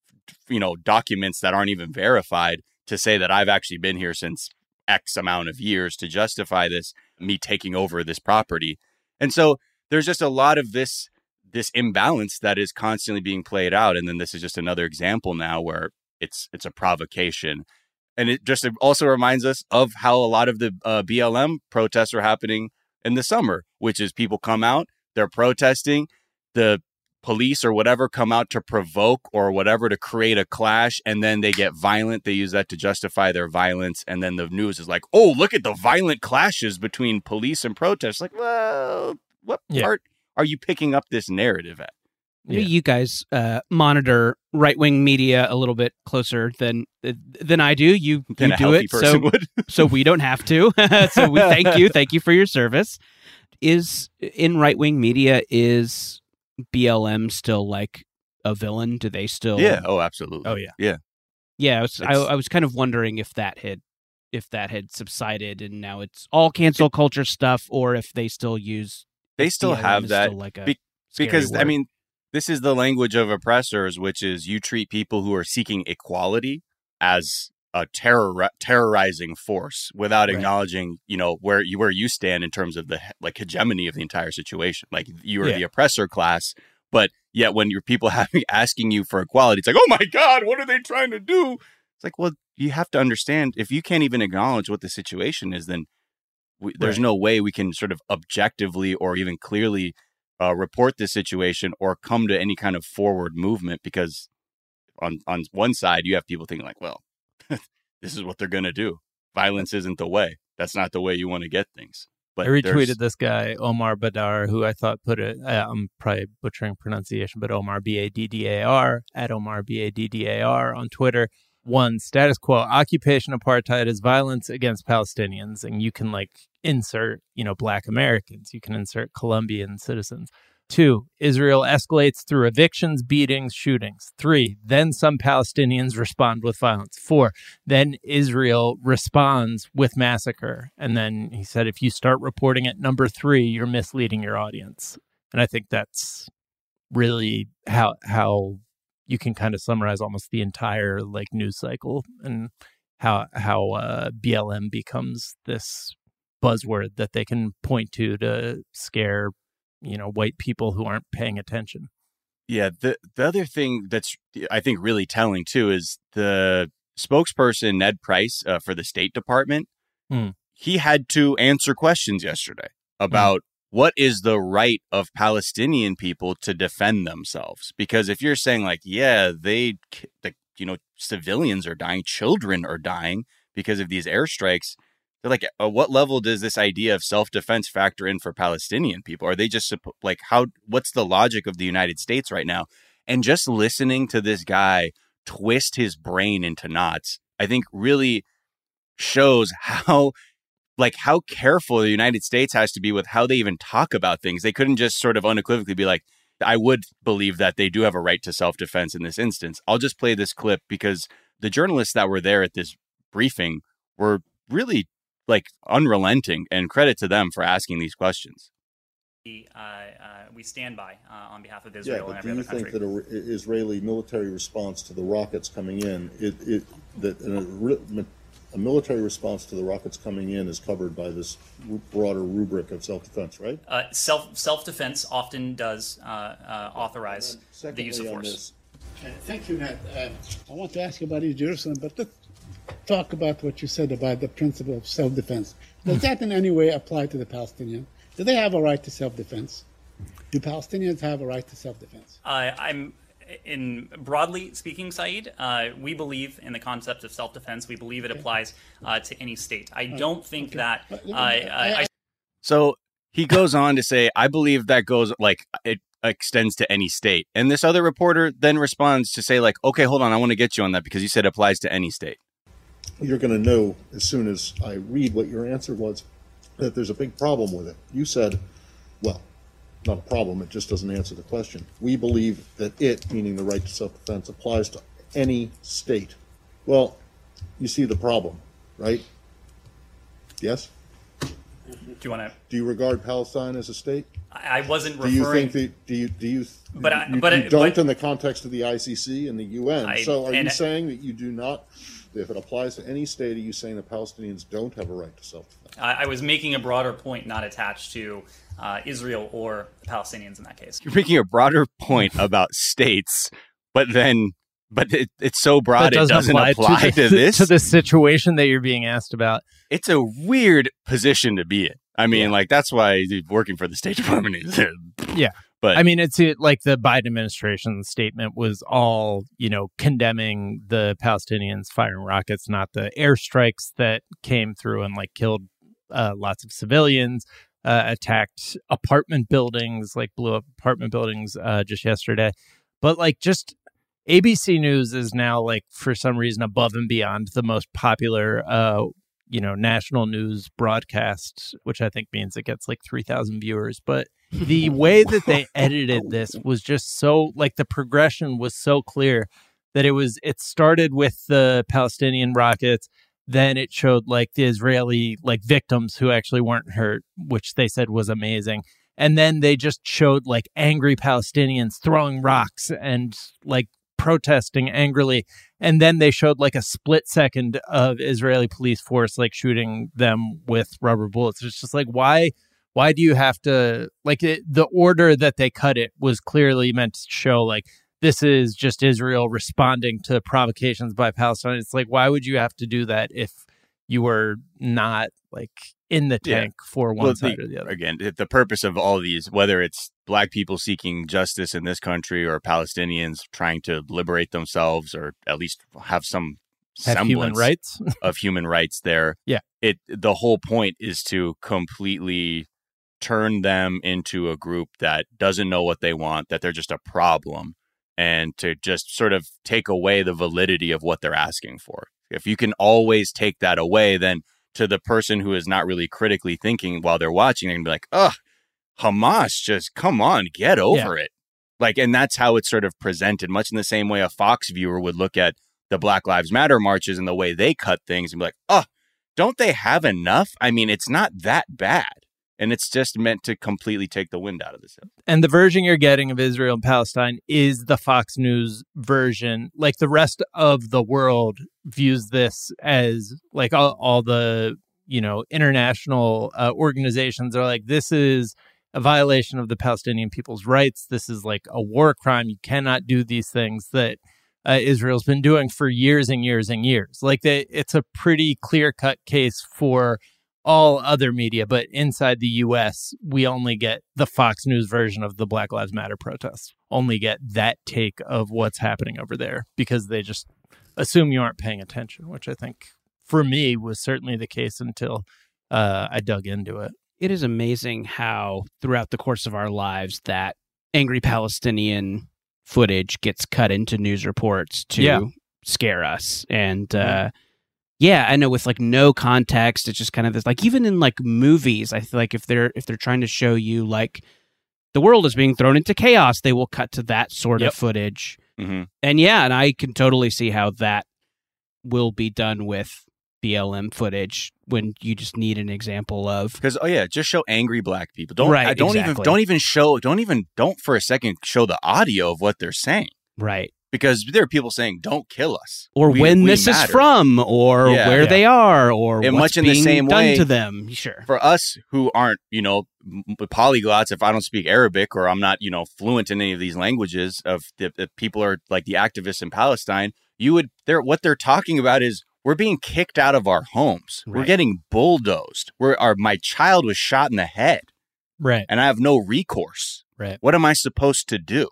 documents that aren't even verified to say that I've actually been here since X amount of years to justify me taking over this property. And so there's just a lot of this imbalance that is constantly being played out. And then this is just another example now where it's a provocation. And it just also reminds us of how a lot of the BLM protests are happening in the summer, which is people come out, they're protesting, the police or whatever come out to provoke or whatever to create a clash, and then they get violent. They use that to justify their violence. And then the news is like, oh, look at the violent clashes between police and protests. Like, well, what part are you picking up this narrative at? Yeah. You guys monitor right-wing media a little bit closer than I do. You do it, so we don't have to. So we thank you for your service. In right-wing media, is BLM still like a villain? Do they still? Yeah. Oh, absolutely. Oh, yeah. Yeah. I was kind of wondering if that had subsided and now it's all cancel culture stuff, or if they still use. They still have that because word. I mean, this is the language of oppressors, which is you treat people who are seeking equality as a terrorizing force without acknowledging, where you stand in terms of the hegemony of the entire situation. Like you are the oppressor class, but yet when your people asking you for equality, it's like, oh my God, what are they trying to do? It's like, well, you have to understand, if you can't even acknowledge what the situation is, then there's no way we can sort of objectively or even clearly report this situation or come to any kind of forward movement, because on one side, you have people thinking like, well, this is what they're going to do. Violence isn't the way. That's not the way you want to get things. But I retweeted this guy, Omar Badar, who I thought put it, I'm probably butchering pronunciation, but Omar Baddar, at Omar Baddar on Twitter. 1, status quo, occupation apartheid is violence against Palestinians. And you can insert, Black Americans. You can insert Colombian citizens. 2, Israel escalates through evictions, beatings, shootings. 3, then some Palestinians respond with violence. 4, then Israel responds with massacre. And then he said, if you start reporting at number 3, you're misleading your audience. And I think that's really how you can kind of summarize almost the entire news cycle, and how BLM becomes this buzzword that they can point to scare white people who aren't paying attention. Yeah. The other thing that's, I think, really telling too is the spokesperson, Ned Price, for the State Department. He had to answer questions yesterday about what is the right of Palestinian people to defend themselves? Because if you're saying civilians are dying, children are dying because of these airstrikes, they're like, at what level does this idea of self-defense factor in for Palestinian people? Are they just what's the logic of the United States right now? And just listening to this guy twist his brain into knots, I think really shows how careful the United States has to be with how they even talk about things. They couldn't just sort of unequivocally be like, I would believe that they do have a right to self-defense in this instance. I'll just play this clip because the journalists that were there at this briefing were really unrelenting, and credit to them for asking these questions. We stand by on behalf of Israel and every other country. Do you think that an Israeli military response to the rockets coming in, a military response to the rockets coming in is covered by this broader rubric of self-defense, right? Self-defense often does authorize the use of force. Thank you, Ned. I want to ask you about East Jerusalem, but let's talk about what you said about the principle of self-defense. Does that in any way apply to the Palestinians? Do they have a right to self-defense? Do Palestinians have a right to self-defense? Broadly speaking, Saeed, we believe in the concept of self-defense. We believe it applies to any state. I don't think that. So he goes on to say, I believe that it extends to any state. And this other reporter then responds to say okay, hold on, I want to get you on that because you said it applies to any state. You're going to know as soon as I read what your answer was that there's a big problem with it. You said, well, not a problem, it just doesn't answer the question. We believe that it, meaning the right to self-defense, applies to any state. Well, you see the problem, right? Yes? Do you regard Palestine as a state? I wasn't referring. Do you don't in the context of the ICC and the UN? Are you saying that you do not? If it applies to any state, are you saying that Palestinians don't have a right to self-defense? I was making a broader point, not attached to Israel or the Palestinians in that case. You're making a broader point about states, but it's so broad it doesn't apply to this? To the situation that you're being asked about. It's a weird position to be in. I mean, that's why working for the State Department is. Yeah. But I mean, it's the Biden administration statement was all, condemning the Palestinians firing rockets, not the airstrikes that came through and killed lots of civilians, attacked apartment buildings, blew up apartment buildings just yesterday. But just ABC News is now for some reason above and beyond the most popular national news broadcast, which I think means it gets 3,000 viewers. But the way that they edited this was just so the progression was so clear that it started with the Palestinian rockets. Then it showed the Israeli victims who actually weren't hurt, which they said was amazing. And then they just showed angry Palestinians throwing rocks and protesting angrily. And then they showed like a split second of Israeli police force like shooting them with rubber bullets. It's just like, why do you have to, like, the order that they cut it was clearly meant to show like this is just Israel responding to provocations by Palestine. It's like, why would you have to do that if you were not like in the tank for one side or the other? Again, the purpose of all of these, whether it's Black people seeking justice in this country or Palestinians trying to liberate themselves or at least have some semblance human rights of human rights there. Yeah. The whole point is to completely turn them into a group that doesn't know what they want, that they're just a problem, and to just sort of take away the validity of what they're asking for. If you can always take that away, then to the person who is not really critically thinking while they're watching, they're going to be like, ugh, Hamas, just come on, get over it. Like, and that's how it's sort of presented, much in the same way a Fox viewer would look at the Black Lives Matter marches and the way they cut things and be like, oh, don't they have enough? I mean, it's not that bad. And it's just meant to completely take the wind out of this. And the version you're getting of Israel and Palestine is the Fox News version. Like the rest of the world views this as like all the, international organizations are like, this is a violation of the Palestinian people's rights. This is like a war crime. You cannot do these things that Israel's been doing for years and years and years. Like it's a pretty clear-cut case for all other media, but inside the U.S., we only get the Fox News version of the Black Lives Matter protests, only get that take of what's happening over there because they just assume you aren't paying attention, which I think for me was certainly the case until I dug into it. It is amazing how throughout the course of our lives that angry Palestinian footage gets cut into news reports to scare us. And yeah, I know with like no context, it's just kind of this, like even in like movies, I feel like if they're trying to show you like the world is being thrown into chaos, they will cut to that sort of footage. Mm-hmm. And I can totally see how that will be done with BLM footage when you just need an example of, because just show angry Black people. Don't for a second show the audio of what they're saying. Right. Because there are people saying, don't kill us. Or when this is from, or where they are, or and what's much in being the same done way, to them. Sure. For us who aren't, polyglots, if I don't speak Arabic or I'm not, fluent in any of these languages of the people are like the activists in Palestine, what they're talking about is we're being kicked out of our homes. Right. We're getting bulldozed. My child was shot in the head. Right. And I have no recourse. Right. What am I supposed to do?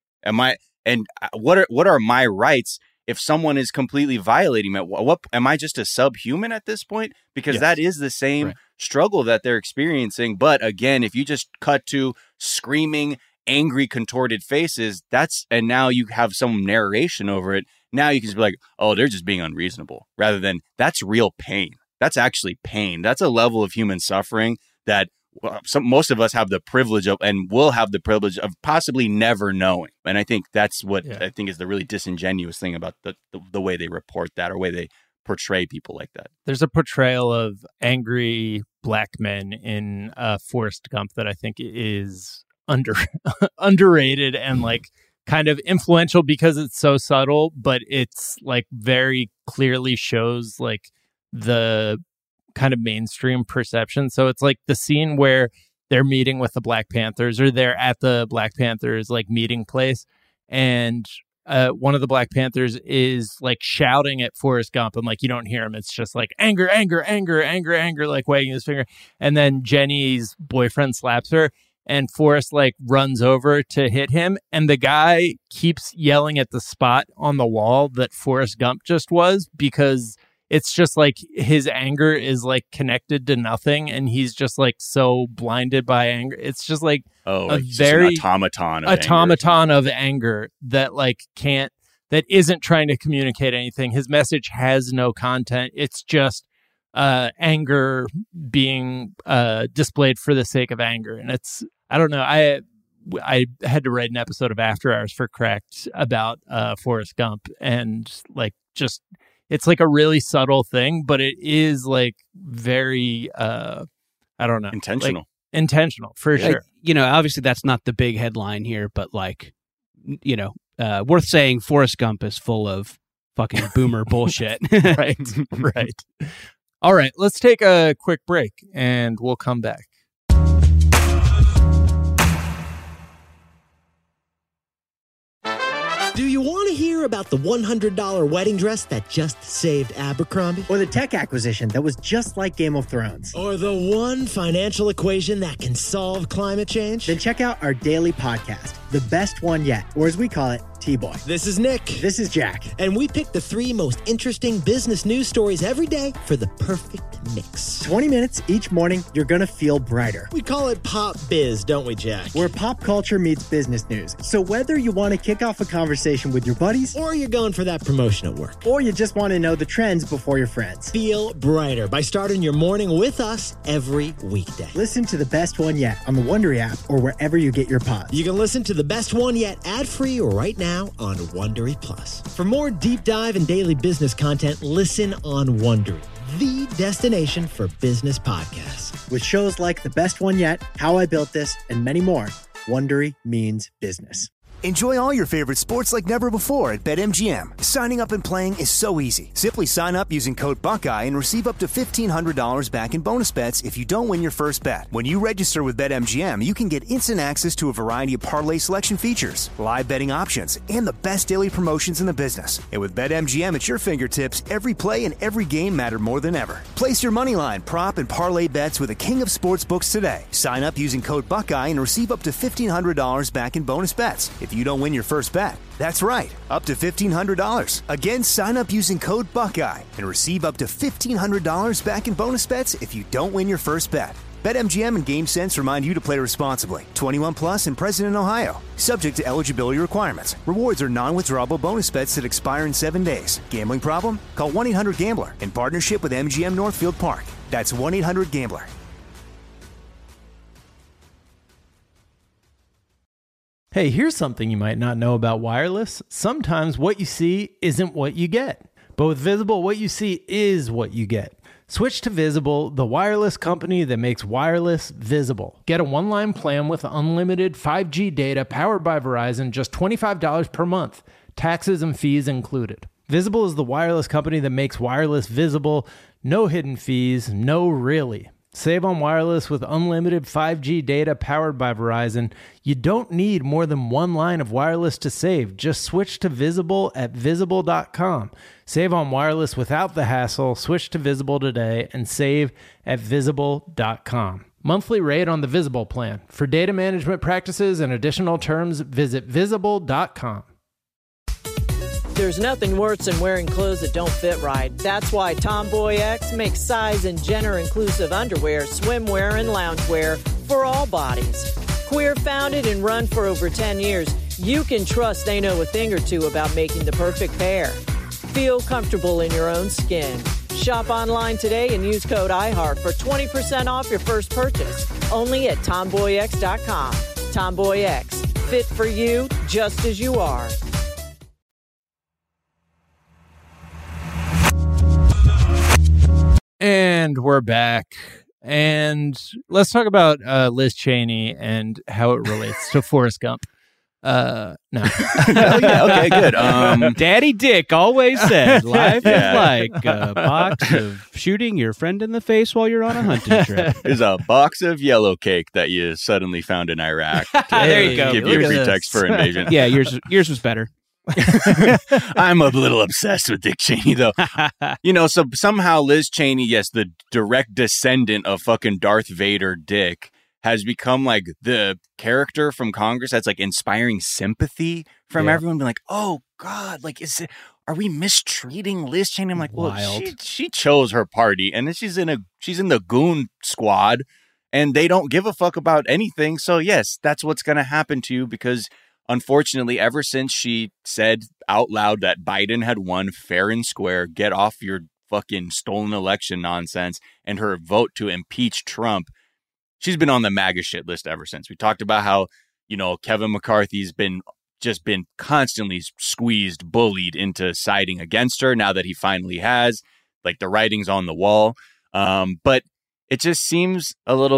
And what are my rights if someone is completely violating me? What am I just a subhuman at this point? Because that is the same struggle that they're experiencing. But again, if you just cut to screaming, angry, contorted faces, and now you have some narration over it. Now you can just be like, oh, they're just being unreasonable, rather than that's real pain. That's actually pain. That's a level of human suffering that most of us have the privilege of, and will have the privilege of possibly never knowing. And I think that's what I think is the really disingenuous thing about the way they report that, or way they portray people like that. There's a portrayal of angry Black men in Forrest Gump that I think is underrated and like kind of influential because it's so subtle, but it's like very clearly shows like the kind of mainstream perception. So it's like the scene where they're meeting with the Black Panthers, or they're at the Black Panthers like meeting place, and one of the Black Panthers is like shouting at Forrest Gump, and like you don't hear him. It's just like anger, anger, anger, anger, anger, like wagging his finger. And then Jenny's boyfriend slaps her, and Forrest like runs over to hit him, and the guy keeps yelling at the spot on the wall that Forrest Gump just was, because it's just like his anger is like connected to nothing, and he's just like so blinded by anger. It's just like a very automaton of anger that like that isn't trying to communicate anything. His message has no content. It's just anger being displayed for the sake of anger. And it's, I don't know. I had to write an episode of After Hours for Cracked about Forrest Gump, and like just, it's like a really subtle thing, but it is like very, I don't know. Intentional. Like, intentional, for sure. Obviously that's not the big headline here, but like, Worth saying, Forrest Gump is full of fucking boomer bullshit. Right. All right, let's take a quick break and we'll come back. Do you want to hear about the $100 wedding dress that just saved Abercrombie? Or the tech acquisition that was just like Game of Thrones? Or the one financial equation that can solve climate change? Then check out our daily podcast, The Best One Yet, or as we call it, T-Boy. This is Nick. This is Jack. And we pick the 3 most interesting business news stories every day for the perfect mix. 20 minutes each morning, you're going to feel brighter. We call it Pop Biz, don't we, Jack? Where pop culture meets business news. So whether you want to kick off a conversation with your buddies, or you're going for that promotion at work, or you just want to know the trends before your friends, feel brighter by starting your morning with us every weekday. Listen to The Best One Yet on the Wondery app or wherever you get your pods. You can listen to The Best One Yet ad-free right now on Wondery Plus. For more deep dive and daily business content, listen on Wondery, the destination for business podcasts. With shows like The Best One Yet, How I Built This, and many more, Wondery means business. Enjoy all your favorite sports like never before at BetMGM. Signing up and playing is so easy. Simply sign up using code Buckeye and receive up to $1,500 back in bonus bets if you don't win your first bet. When you register with BetMGM, you can get instant access to a variety of parlay selection features, live betting options, and the best daily promotions in the business. And with BetMGM at your fingertips, every play and every game matter more than ever. Place your moneyline, prop, and parlay bets with the king of sportsbooks today. Sign up using code Buckeye and receive up to $1,500 back in bonus bets if you don't win your first bet. That's right, up to $1,500. Again, sign up using code Buckeye and receive up to $1,500 back in bonus bets if you don't win your first bet. BetMGM and GameSense remind you to play responsibly. 21 plus and present in Ohio. Subject to eligibility requirements. Rewards are non-withdrawable bonus bets that expire in 7 days. Gambling problem? Call 1-800-GAMBLER in partnership with MGM Northfield Park. That's 1-800-GAMBLER. Hey, here's something you might not know about wireless. Sometimes what you see isn't what you get. But with Visible, what you see is what you get. Switch to Visible, the wireless company that makes wireless visible. Get a one-line plan with unlimited 5G data powered by Verizon, just $25 per month. Taxes and fees included. Visible is the wireless company that makes wireless visible. No hidden fees, no really. Save on wireless with unlimited 5G data powered by Verizon. You don't need more than one line of wireless to save. Just switch to Visible at Visible.com. Save on wireless without the hassle. Switch to Visible today and save at Visible.com. Monthly rate on the Visible plan. For data management practices and additional terms, visit Visible.com. There's nothing worse than wearing clothes that don't fit right. That's why Tomboy X makes size and gender-inclusive underwear, swimwear, and loungewear for all bodies. Queer founded and run for over 10 years, you can trust they know a thing or two about making the perfect pair. Feel comfortable in your own skin. Shop online today and use code IHEART for 20% off your first purchase. Only at TomboyX.com. Tomboy X. Fit for you just as you are. And we're back. And let's talk about Liz Cheney and how it relates to Forrest Gump. No. Oh, yeah, okay, good. Daddy Dick always said, life is like a box of shooting your friend in the face while you're on a hunting trip. There's a box of yellow cake that you suddenly found in Iraq to there you go. give you a pretext for invasion. Yeah, yours was better. I'm a little obsessed with Dick Cheney, though. So somehow Liz Cheney, yes, the direct descendant of fucking Darth Vader Dick, has become like the character from Congress that's like inspiring sympathy from everyone. Being like, oh God, like are we mistreating Liz Cheney? I'm like, well, she chose her party, and then she's in the goon squad, and they don't give a fuck about anything. So yes, that's what's gonna happen to you because. Unfortunately, ever since she said out loud that Biden had won fair and square, get off your fucking stolen election nonsense, and her vote to impeach Trump, she's been on the MAGA shit list ever since. We talked about how, Kevin McCarthy's been constantly squeezed, bullied into siding against her now that he finally has, like the writing's on the wall. But it just seems a little bit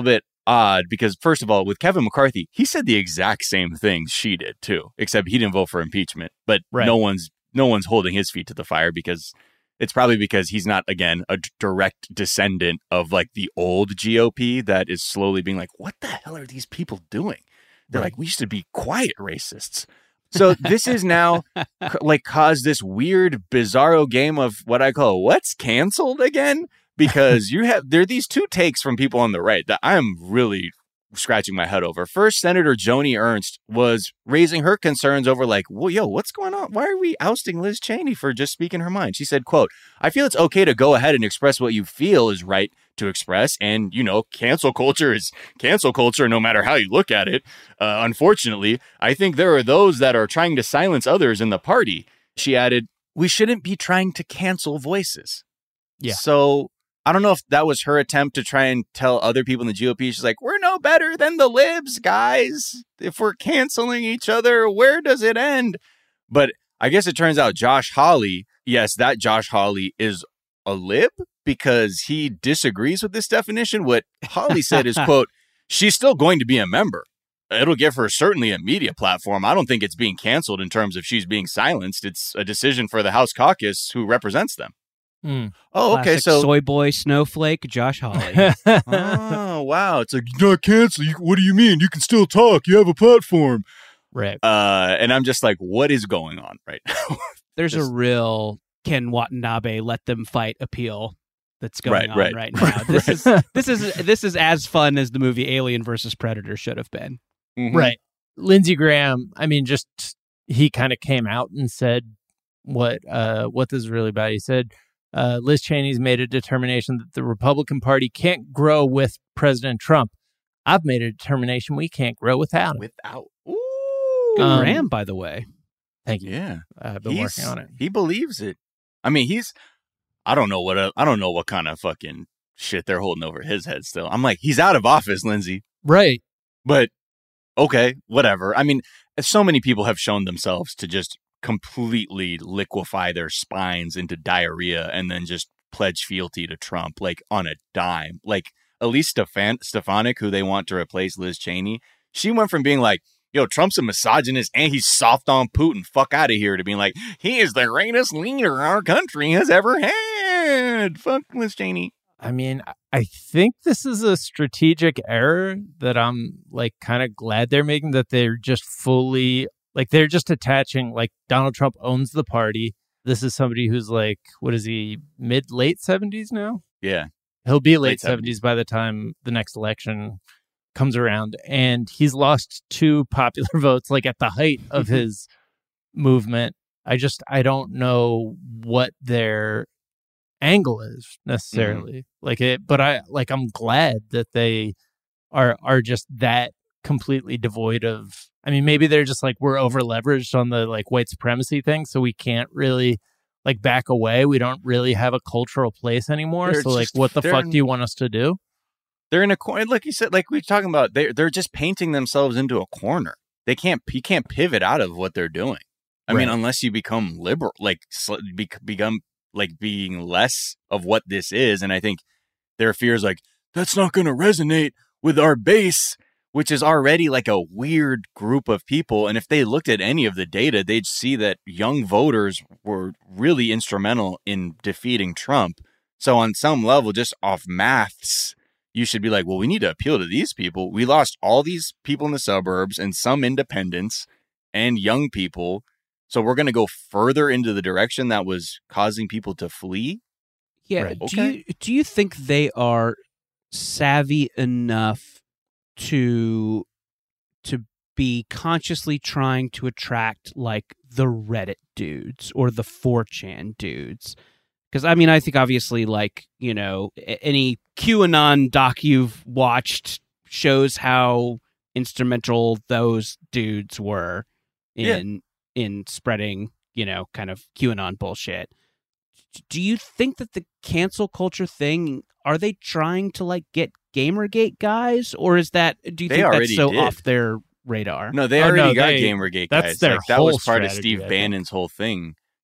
odd because, first of all, with Kevin McCarthy, he said the exact same things she did too, except he didn't vote for impeachment. But no one's holding his feet to the fire because it's probably because he's not, again, a direct descendant of like the old GOP that is slowly being like, what the hell are these people doing? They're like, we used to be quiet racists. So this is now like caused this weird, bizarro game of what I call what's canceled again, because there are these two takes from people on the right that I'm really scratching my head over. First, Senator Joni Ernst was raising her concerns over like, well, yo, what's going on? Why are we ousting Liz Cheney for just speaking her mind? She said, quote, I feel it's okay to go ahead and express what you feel is right to express. And, cancel culture is cancel culture no matter how you look at it. Unfortunately, I think there are those that are trying to silence others in the party. She added, we shouldn't be trying to cancel voices. Yeah. So I don't know if that was her attempt to try and tell other people in the GOP. She's like, we're no better than the libs, guys. If we're canceling each other, where does it end? But I guess it turns out Josh Hawley, yes, that Josh Hawley is a lib because he disagrees with this definition. What Hawley said is, quote, she's still going to be a member. It'll give her certainly a media platform. I don't think it's being canceled in terms of she's being silenced. It's a decision for the House caucus who represents them. Oh, okay. Classic So soy boy snowflake, Josh Hawley. Oh, wow. It's like, you're not canceled. What do you mean? You can still talk. You have a platform. Right. And I'm just like, what is going on right now? There's a real Ken Watanabe let them fight appeal that's going on right now. This is as fun as the movie Alien versus Predator should have been. Mm-hmm. Right. Lindsey Graham, I mean, just he kind of came out and said what this is really about. He said, Liz Cheney's made a determination that the Republican Party can't grow with President Trump. I've made a determination we can't grow without him. Good Graham, by the way. Thank you. Yeah, I've been working on it. He believes it. I mean, I don't know what kind of fucking shit they're holding over his head still. I'm like, he's out of office, Lindsey. Right. But okay, whatever. I mean, so many people have shown themselves to just completely liquefy their spines into diarrhea and then just pledge fealty to Trump, like on a dime. Like Elise Stefanik, who they want to replace Liz Cheney, she went from being like, yo, Trump's a misogynist and he's soft on Putin, fuck out of here, to being like, he is the greatest leader our country has ever had. Fuck Liz Cheney. I mean, I think this is a strategic error that I'm like kind of glad they're making, that they're just fully like they're just attaching like Donald Trump owns the party. This is somebody who's like, what is he, late 70s now? Yeah. He'll be late 70s by the time the next election comes around. And he's lost 2 popular votes like at the height of his movement. I don't know what their angle is necessarily. But I'm glad that they are just that completely devoid of, I mean, maybe they're just like, we're over leveraged on the like white supremacy thing, so we can't really like back away. We don't really have a cultural place anymore. So like, what the fuck do you want us to do? They're in a corner, like you said, like we were talking about. They're just painting themselves into a corner. You can't pivot out of what they're doing. I mean, unless you become liberal, like become like being less of what this is. And I think their fear is like, that's not going to resonate with our base, which is already like a weird group of people. And if they looked at any of the data, they'd see that young voters were really instrumental in defeating Trump. So on some level, just off maths, you should be like, well, we need to appeal to these people. We lost all these people in the suburbs and some independents and young people. So we're going to go further into the direction that was causing people to flee. Yeah. Right. Do you think they are savvy enough to be consciously trying to attract like the Reddit dudes or the 4chan dudes? Because I mean, I think obviously, like, you know, any QAnon doc you've watched shows how instrumental those dudes were in spreading, you know, kind of QAnon bullshit. Do you think that the cancel culture thing, are they trying to like get Gamergate guys, or is that, do you think that's so off their radar? No, they already got Gamergate guys. That's their that was part of Steve Bannon's whole thing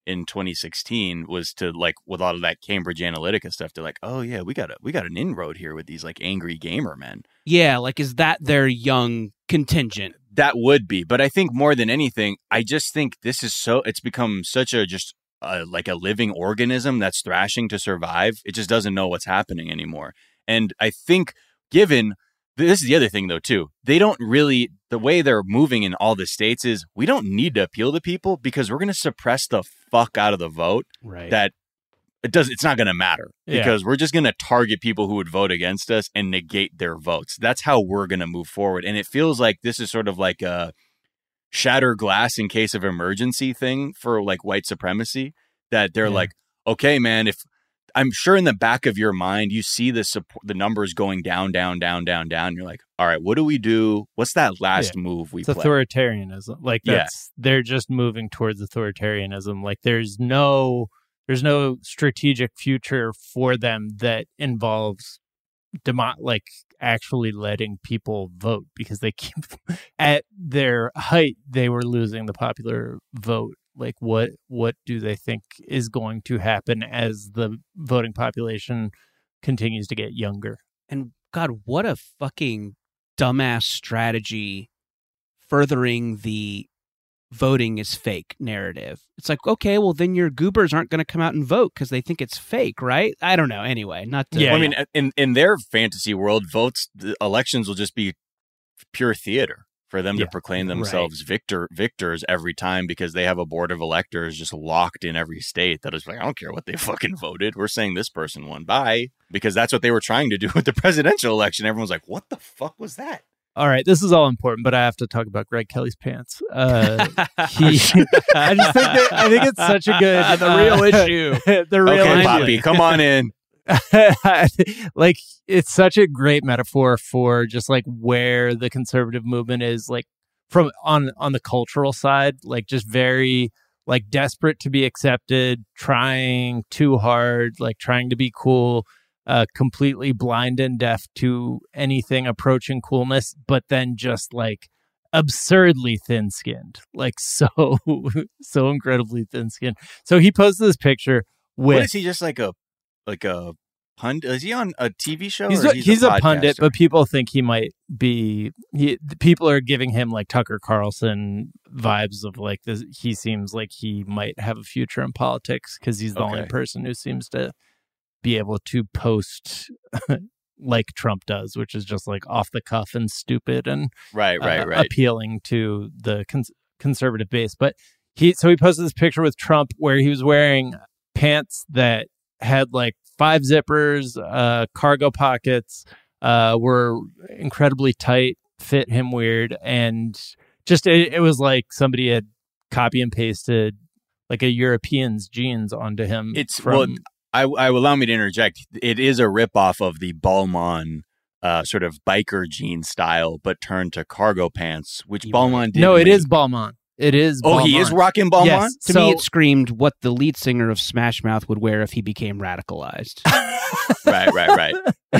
in 2016 was to like with all of that Cambridge Analytica stuff to like, oh yeah, we got an inroad here with these like angry gamer men. Yeah, like is that their young contingent? That would be, but I think more than anything, I just think this is it's become such a just like a living organism that's thrashing to survive. It just doesn't know what's happening anymore. And I think given this is the other thing, though, too. They don't really, the way they're moving in all the states is we don't need to appeal to people because we're going to suppress the fuck out of the vote. Right. That it's not going to matter because we're just going to target people who would vote against us and negate their votes. That's how we're going to move forward. And it feels like this is sort of like a shatter glass in case of emergency thing for like white supremacy that they're like, okay, man, if I'm sure in the back of your mind, you see the numbers going down. You're like, all right, what do we do? What's that last move we play? Authoritarianism. Like they're just moving towards authoritarianism. Like there's no strategic future for them that involves like actually letting people vote because they keep at their height, they were losing the popular vote. Like what do they think is going to happen as the voting population continues to get younger? And God, what a fucking dumbass strategy furthering the voting is fake narrative. It's like, okay, well then your goobers aren't going to come out and vote because they think it's fake, right? I don't know. Anyway, not to... Yeah, I mean, in their fantasy world, the elections will just be pure theater for them to proclaim themselves victors every time because they have a board of electors just locked in every state that is like, I don't care what they fucking voted. We're saying this person won. Bye. Because that's what they were trying to do with the presidential election. Everyone's like, what the fuck was that? All right, this is all important, but I have to talk about Greg Kelly's pants. I just think it's such a good the real issue. The real okay, issue. Poppy, come on in. Like it's such a great metaphor for just like where the conservative movement is, like from on the cultural side, like just very like desperate to be accepted, trying too hard, like trying to be cool. Completely blind and deaf to anything approaching coolness, but then just like absurdly thin-skinned, like so incredibly thin-skinned. So he posted this picture with. What is he, just like a pundit? Is he on a TV show? He's a pundit, but people think he might be. People are giving him like Tucker Carlson vibes of like this. He seems like he might have a future in politics because he's the only person who seems to be able to post like Trump does, which is just like off the cuff and stupid and right. appealing to the conservative base. But he posted this picture with Trump where he was wearing pants that had like 5 zippers, cargo pockets, were incredibly tight, fit him weird, and just it was like somebody had copy and pasted like a European's jeans onto him. I will allow me to interject. It is a ripoff of the Balmain sort of biker jean style, but turned to cargo pants, which Balmain did. No, it is Balmain. It is. Oh, he is rocking Balmain? Yes. To me, it screamed what the lead singer of Smash Mouth would wear if he became radicalized. Right.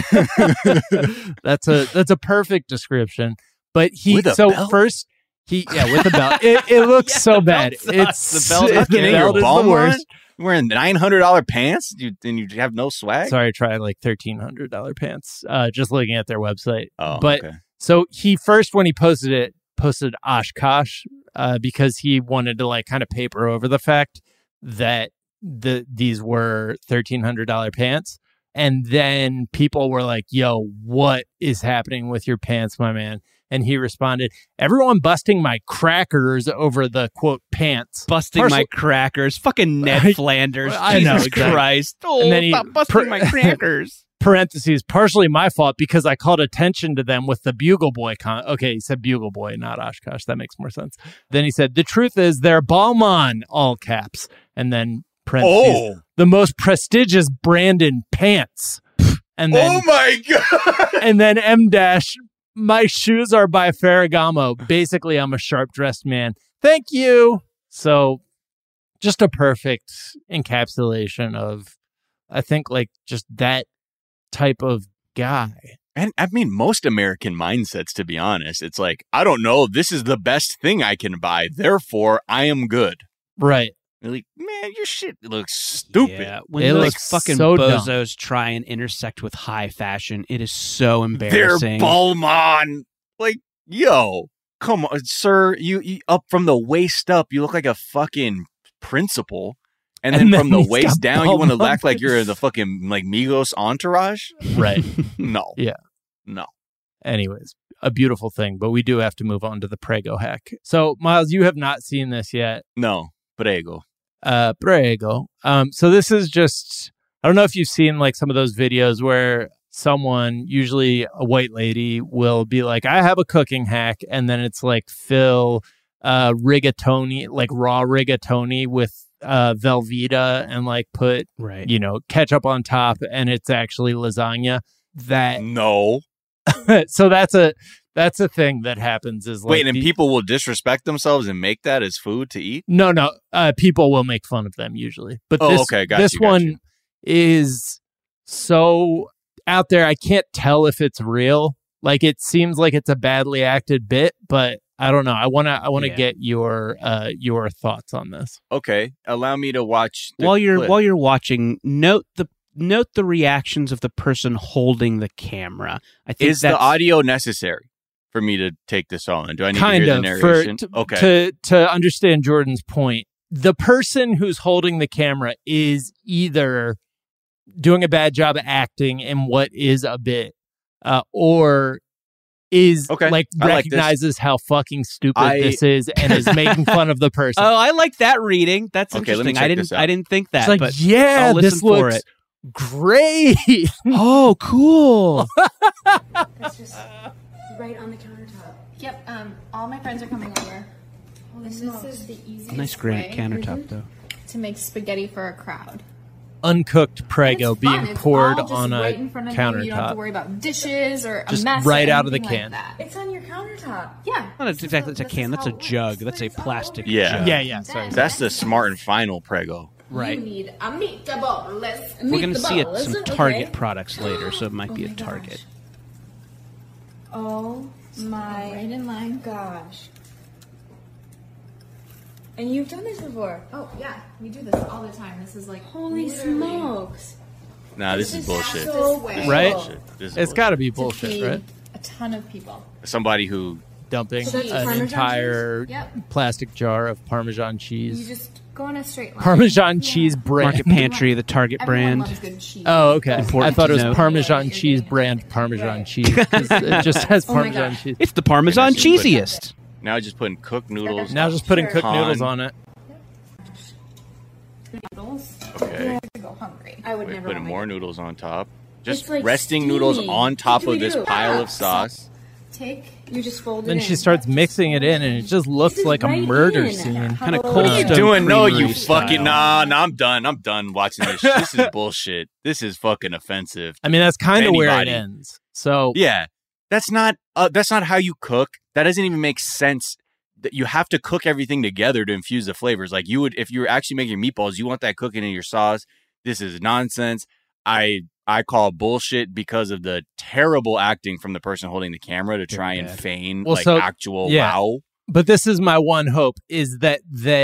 That's a perfect description. But with a belt? First. With the belt. It looks so bad. It's the belt. The belt is the worst. Wearing $900 pants and you have no swag? Sorry, I tried like $1,300 pants. Just looking at their website. Oh, but okay. So he first, when he posted it, posted Oshkosh because he wanted to like kind of paper over the fact that these were $1,300 pants. And then people were like, yo, what is happening with your pants, my man? And he responded, everyone busting my crackers over the, quote, pants. Busting my crackers. Fucking Ned Flanders. I know, Jesus Christ. Oh, and then he, stop busting my crackers. Parentheses, partially my fault because I called attention to them with the Bugle Boy. Okay, he said Bugle Boy, not Oshkosh. That makes more sense. Then he said, the truth is they're Balmain, all caps. And then parentheses, the most prestigious brand in pants. And then, oh my God. And then M dash, my shoes are by Ferragamo. Basically, I'm a sharp-dressed man. Thank you. So just a perfect encapsulation of, I think, like just that type of guy. And I mean, most American mindsets, to be honest, it's like, I don't know, this is the best thing I can buy. Therefore, I am good. Right. They're like, man, your shit looks stupid. Yeah, when It those looks fucking so dumb. bozos try and intersect with high fashion, it is so They're embarrassing. Balmain. Like, yo, come on, sir. You up from the waist up, you look like a fucking principal. And then from the he's waist got down, you want to Balmain. act like you're the fucking like Migos entourage? Right. No. Yeah. No. Anyways, a beautiful thing, but we do have to move on to the Prego hack. So, Miles, you have not seen this yet. No. Prego. Prego. So this is just, I don't know if you've seen like some of those videos where someone, usually a white lady, will be like, I have a cooking hack. And then it's like fill rigatoni, like raw rigatoni with Velveeta and like put, ketchup on top. And it's actually lasagna. That No. So that's a thing that happens is like Wait, and people will disrespect themselves and make that as food to eat? No, people will make fun of them usually. But okay, got this you, got one you. is so out there. I can't tell if it's real. Like it seems like it's a badly acted bit, but I don't know. I want to get your thoughts on this. Okay, allow me to watch the while clip. you're watching, note the reactions of the person holding the camera. I think Is the audio necessary for me to take this on? Do I need Kind to hear of the narration? Okay. To understand Jordan's point, the person who's holding the camera is either doing a bad job of acting in what is a bit, or is like recognizes how fucking stupid this is and is making fun of the person. Oh, I like that reading. That's Okay, let me interesting. check this out. I didn't think that. It's like, but yeah, I'll listen this for looks it. great. Oh, cool. That's just right on the countertop. Yep. All my friends are coming over. This is the easiest Nice granite way countertop, though. to make spaghetti for a crowd. Uncooked Prego It's fun. being It's poured all just on a right in front of You. You don't have to countertop. worry about dishes or Just a mess right or out of the anything can. Like that. It's on your countertop. Yeah. Well, that's exactly. It's a can. That's a jug. That's a plastic Yeah. jug. Yeah. Sorry. That's the smart and final Prego. Right. You need a meatball. Let's We're going to see it some Okay. Target products later, so it might be a Target. Oh my right in line. Gosh. And you've done this before. Oh yeah, we do this all the time. This is like holy smokes. Nah, this is bullshit. So This is Right? bullshit. This is It's got to be To bullshit, feed right? a ton of people. somebody who Dumping So that's an Parmesan entire cheese? Yep. plastic jar of Parmesan You cheese. just go on a straight line. Parmesan cheese brand. Market Pantry, the Target Everyone brand. loves good cheese. Oh, okay. Important I thought it was to note. Parmesan cheese brand Parmesan cheese. 'Cause it just has Oh my Parmesan gosh. cheese. It's the Parmesan Goodness, you put- cheesiest. now just putting cooked noodles. Now just putting cooked Con. noodles on it. Noodles. Okay. I go hungry. I would Wait, never. putting want my- more noodles on top. Just It's like resting noodles steamy. on top What of do we this do? pile of Ah, sauce. Take. You just fold it Then in. she starts mixing it in, and it just looks This is like a right murder in. scene. Kind of What cold What are you Stone doing? No, you Creamery fucking style. nah. I'm done. I'm done watching this. This is bullshit. This is fucking offensive. I mean, that's kind of where it Anybody. ends. So Yeah, that's not how you cook. That doesn't even make sense. That you have to cook everything together to infuse the flavors. Like you would, if you were actually making meatballs, you want that cooking in your sauce. This is nonsense. I call bullshit because of the terrible acting from the person holding the camera to try and feign Well, like so- actual yeah. wow. but this is my one hope is that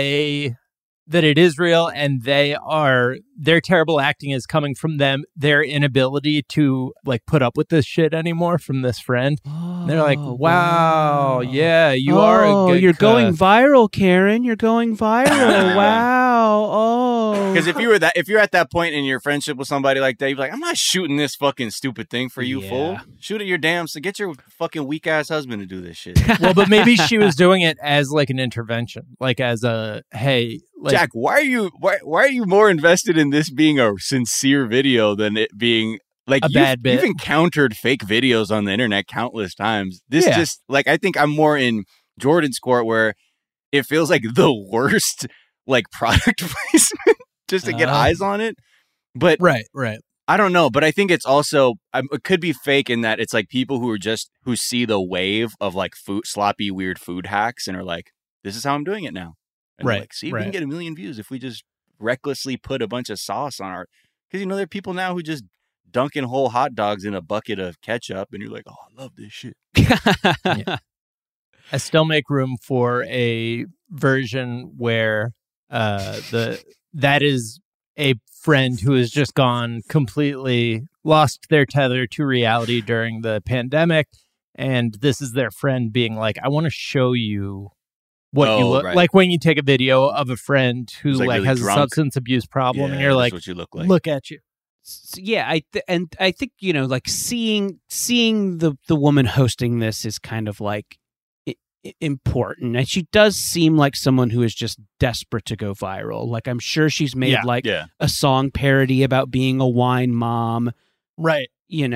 it is real and their terrible acting is coming from their inability to like put up with this shit anymore from this friend. And they're like, wow, yeah, you are a good You're cook. going viral, Karen. You're going viral. Wow. Oh. Because if you're at that point in your friendship with somebody like that, you're like, I'm not shooting this fucking stupid thing for you, fool. Shoot at your damn. So get your fucking weak ass husband to do this shit. Well, but maybe she was doing it as like an intervention, like as a hey, like, Jack, why are you more invested in this being a sincere video than it being like A bad bit? You've encountered fake videos on the internet countless times. This Yeah. just like I think I'm more in Jordan's court where it feels like the worst like product placement just to get eyes on it. But right. I don't know, but I think it's also it could be fake in that it's like people who see the wave of like sloppy weird food hacks and are like, this is how I'm doing it now. And they're Right, like, see, we right. can get 1 million views if we just recklessly put a bunch of sauce on our. Because there are people now who just dunking whole hot dogs in a bucket of ketchup, and you're like, oh, I love this shit. I still make room for a version where that is a friend who has just gone completely lost their tether to reality during the pandemic, and this is their friend being like, I want to show you what you look like when you take a video of a friend who like really has drunk. A substance abuse problem, and you're like, what you look like. Look at you. So, yeah, I think like seeing the woman hosting this is kind of like important, and she does seem like someone who is just desperate to go viral. Like I'm sure she's made a song parody about being a wine mom, right?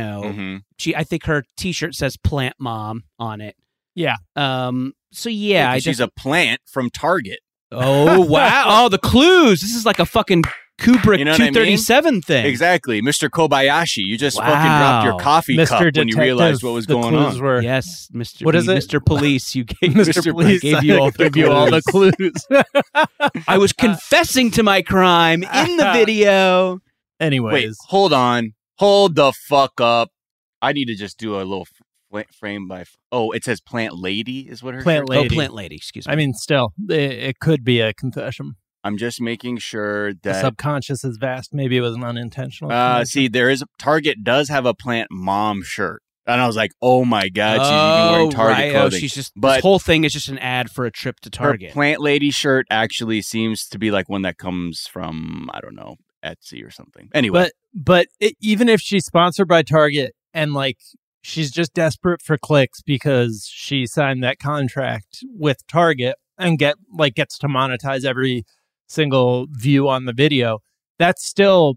I think her T-shirt says "Plant Mom" on it. Yeah. So yeah, she's a plant from Target. Oh wow! Oh, the clues. This is like a fucking Kubrick 237 thing. Exactly, Mr. Kobayashi. You just fucking dropped your coffee cup when you realized what was going on. Yes, Mr. What is it? Mr. Police. You gave Mr. Police gave you all the clues. I was confessing to my crime in the video. Anyways, wait, hold on, hold the fuck up. I need to just do a little frame by. Oh, it says "Plant Lady" is what her Plant Lady. Oh, Plant Lady. Excuse me. I mean, still, it could be a confession. I'm just making sure that the subconscious is vast. Maybe it was an unintentional. See, Target does have a Plant Mom shirt, and I was like, "Oh my god, she's even wearing Target clothing." She's just. But this whole thing is just an ad for a trip to Target. Her Plant Lady shirt actually seems to be like one that comes from, I don't know, Etsy or something. Anyway, but even if she's sponsored by Target and like she's just desperate for clicks because she signed that contract with Target and gets to monetize every single view on the video, that's still,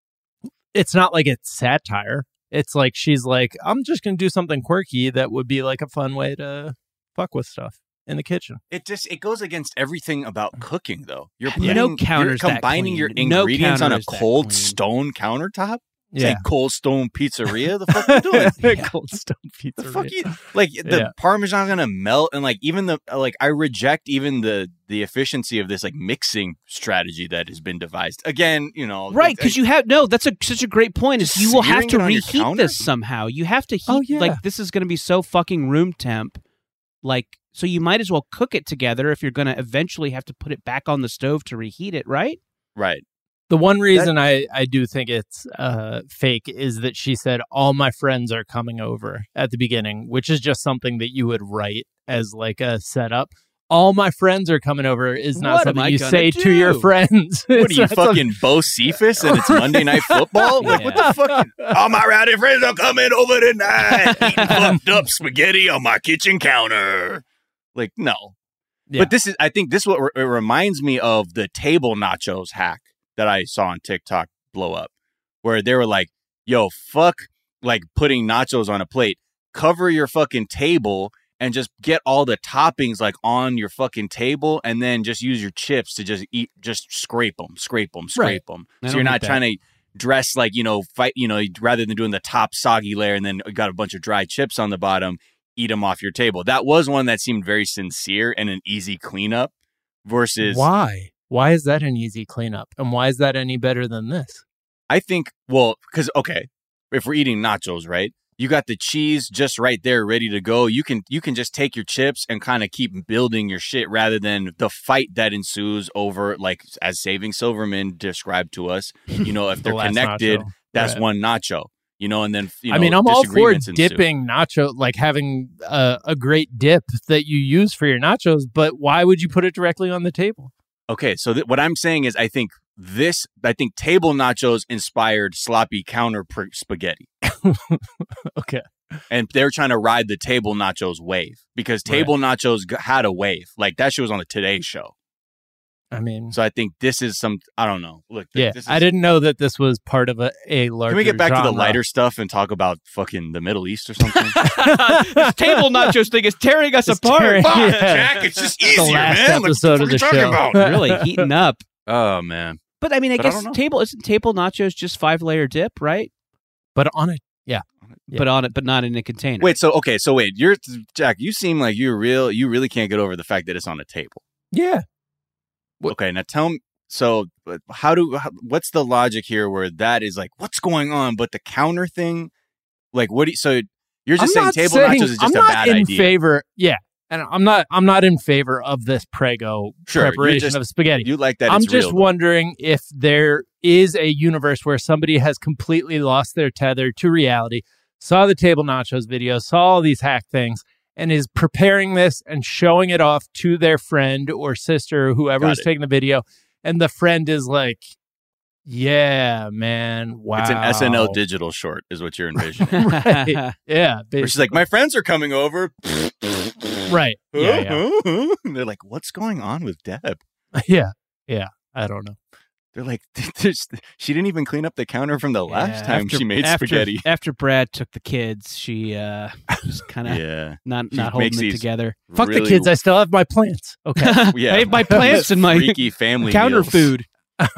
it's not like it's satire. It's like she's like, I'm just gonna do something quirky that would be like a fun way to fuck with stuff in the kitchen. It goes against everything about cooking, though. You're combining your ingredients on a cold stone countertop. Yeah. Say Cold Stone Pizzeria. The fuck you doing? Cold Stone Pizzeria. The fuck you, like the Parmesan's gonna melt, and like even I reject even the efficiency of this like mixing strategy that has been devised. Again, right? Because you have that's such a great point. Is you will have to reheat this somehow. You have to heat. Like this is gonna be so fucking room temp. Like so, you might as well cook it together if you're gonna eventually have to put it back on the stove to reheat it. Right? Right. The one reason I do think it's fake is that she said, all my friends are coming over at the beginning, which is just something that you would write as like a setup. All my friends are coming over is not something you say to your friends. What are you, fucking Bo Cephas and it's Monday Night Football? Like, what the fuck? All my rowdy friends are coming over tonight, eating fucked up spaghetti on my kitchen counter. Like, no. Yeah. But I think this is what it reminds me of the table nachos hack that I saw on TikTok blow up, where they were like, yo, fuck, like putting nachos on a plate, cover your fucking table and just get all the toppings like on your fucking table and then just use your chips to just eat, just scrape them. Right. So you're not trying to dress like, rather than doing the top soggy layer and then got a bunch of dry chips on the bottom, eat them off your table. That was one that seemed very sincere and an easy cleanup versus... Why is that an easy cleanup? And why is that any better than this? I think, because, okay, if we're eating nachos, right? You got the cheese just right there ready to go. You can just take your chips and kind of keep building your shit rather than the fight that ensues over, like, as Saving Silverman described to us, if they're connected, nacho. That's one nacho. And then, I mean, I'm all for dipping nacho, like having a great dip that you use for your nachos, but why would you put it directly on the table? Okay, so what I'm saying is I think table nachos inspired sloppy counter spaghetti. Okay. And they're trying to ride the table nachos wave because table nachos had a wave. Like that shit was on the Today Show. I mean, so I think this is I don't know. Look, I didn't know that this was part of a larger. Can we get back genre. to the lighter stuff and talk about fucking the Middle East or something? This table nachos thing is tearing us apart. Jack, it's just easier, the last man. episode of the show. About? Really heating up. Oh man. But I mean, I guess isn't table nachos just 5-layer dip, right? But on it, yeah. But not in a container. Wait, you're Jack. You seem like you really can't get over the fact that it's on a table. Yeah. Okay, now tell me. So, what's the logic here? Where that is like, what's going on? But the counter thing, like, so you're just saying table nachos is just a bad idea. Favor, yeah. and I'm not in favor of this Prego preparation of spaghetti. You like that? I'm it's just real, wondering if there is a universe where somebody has completely lost their tether to reality, saw the Table Nachos video, saw all these hack things, and is preparing this and showing it off to their friend or sister or whoever is taking the video, and the friend is like, yeah, man, wow. It's an SNL digital short is what you're envisioning. Right. Yeah. Where she's like, my friends are coming over. Right. Yeah. And they're like, what's going on with Deb? Yeah. I don't know. They're like, she didn't even clean up the counter from the last time she made spaghetti. After Brad took the kids, she was kind of not holding it together. Fuck the kids. I still have my plants. Okay. I have my plants and my freaky family counter meals. food.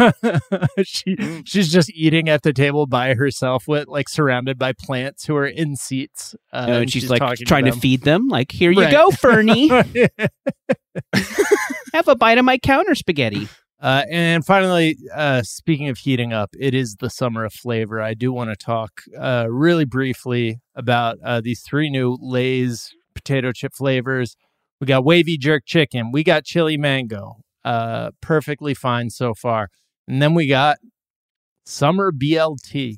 She's just eating at the table by herself with surrounded by plants who are in seats. And she's like trying to feed them. Like, here you go, Fernie. Have a bite of my counter spaghetti. And finally, speaking of heating up, it is the summer of flavor. I do want to talk really briefly about these 3 new Lay's potato chip flavors. We got wavy jerk chicken. We got chili mango. Perfectly fine so far. And then we got summer BLT.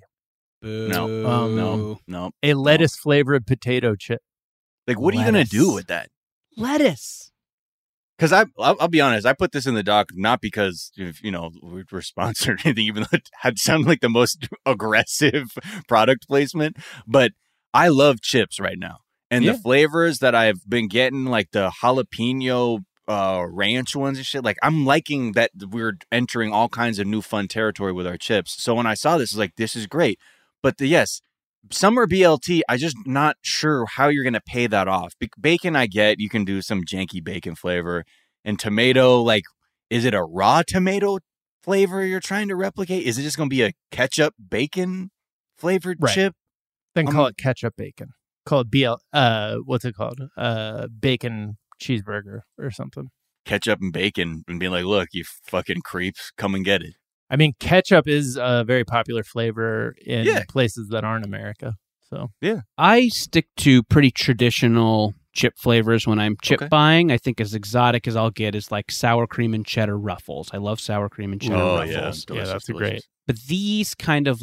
No. A lettuce flavored potato chip. Like, what are you going to do with that? Lettuce. Because I'll be honest, I put this in the doc not because we're sponsored or anything, even though it had sounded like the most aggressive product placement. But I love chips right now, and the flavors that I've been getting, like the jalapeno ranch ones and shit, like I'm liking that we're entering all kinds of new fun territory with our chips. So when I saw this, I was like, this is great. But summer BLT, I just not sure how you're going to pay that off. Bacon, I get. You can do some janky bacon flavor. And tomato, like, is it a raw tomato flavor you're trying to replicate? Is it just going to be a ketchup bacon flavored chip? Then call it ketchup bacon. Call it what's it called? Bacon cheeseburger or something. Ketchup and bacon and being like, look, you fucking creeps, come and get it. I mean, ketchup is a very popular flavor in places that aren't America. So, I stick to pretty traditional chip flavors when I'm chip buying. I think as exotic as I'll get is like sour cream and cheddar Ruffles. I love sour cream and cheddar Ruffles. Yeah, that's great. But these kind of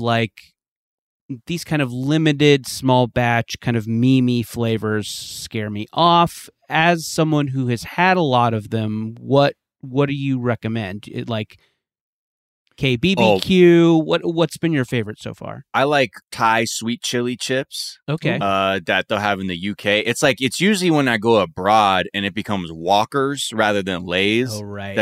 limited small batch kind of meme flavors scare me off. As someone who has had a lot of them, what do you recommend? KBBQ. What's been your favorite so far? I like Thai sweet chili chips. Okay. That they'll have in the UK. It's usually when I go abroad and it becomes Walkers rather than Lay's. Oh, right.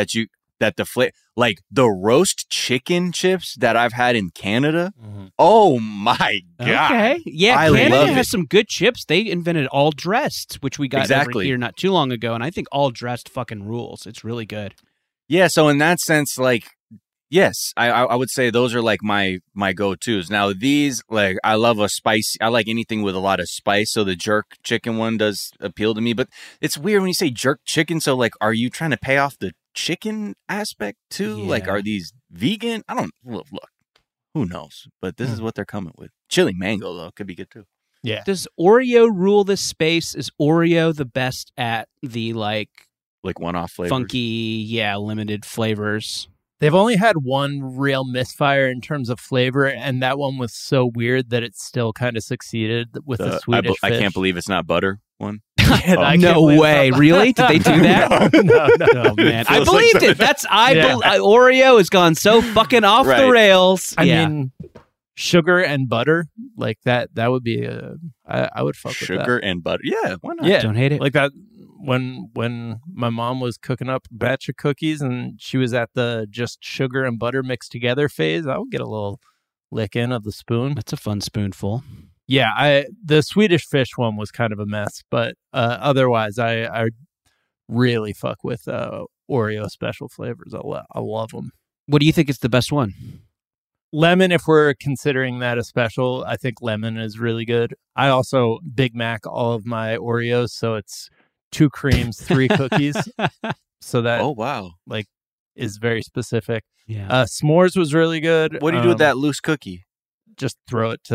Like the roast chicken chips that I've had in Canada. Mm-hmm. Oh my God. Okay. Yeah, Canada has some good chips. They invented all dressed, which we got over here not too long ago, and I think all dressed fucking rules. It's really good. Yeah, so in that sense, yes, I would say those are like my go-tos. Now these, I love a spicy. I like anything with a lot of spice. So the jerk chicken one does appeal to me. But it's weird when you say jerk chicken. So are you trying to pay off the chicken aspect too? Yeah. Are these vegan? I don't look. Who knows? But this is what they're coming with. Chili mango though could be good too. Yeah. Does Oreo rule this space? Is Oreo the best at the one-off flavors? Funky, limited flavors? They've only had one real misfire in terms of flavor, and that one was so weird that it still kind of succeeded with the Swedish fish. I can't believe it's not butter one. No way. Really? Did they do that? No. Oh, man. I believed it. Oreo has gone so fucking off the rails. I mean, sugar and butter, like that would be I would fuck with that. Sugar and butter. Yeah, why not? Yeah. Don't hate it. Like that when my mom was cooking up a batch of cookies and she was at the just sugar and butter mixed together phase, I would get a little lick in of the spoon. That's a fun spoonful. Yeah, the Swedish fish one was kind of a mess, but otherwise I really fuck with Oreo special flavors. I love them. What do you think is the best one? Lemon, if we're considering that a special, I think lemon is really good. I also Big Mac all of my Oreos, so it's 2 creams, 3 cookies. So that is very specific. Yeah. S'mores was really good. What do you do with that loose cookie? Just throw it to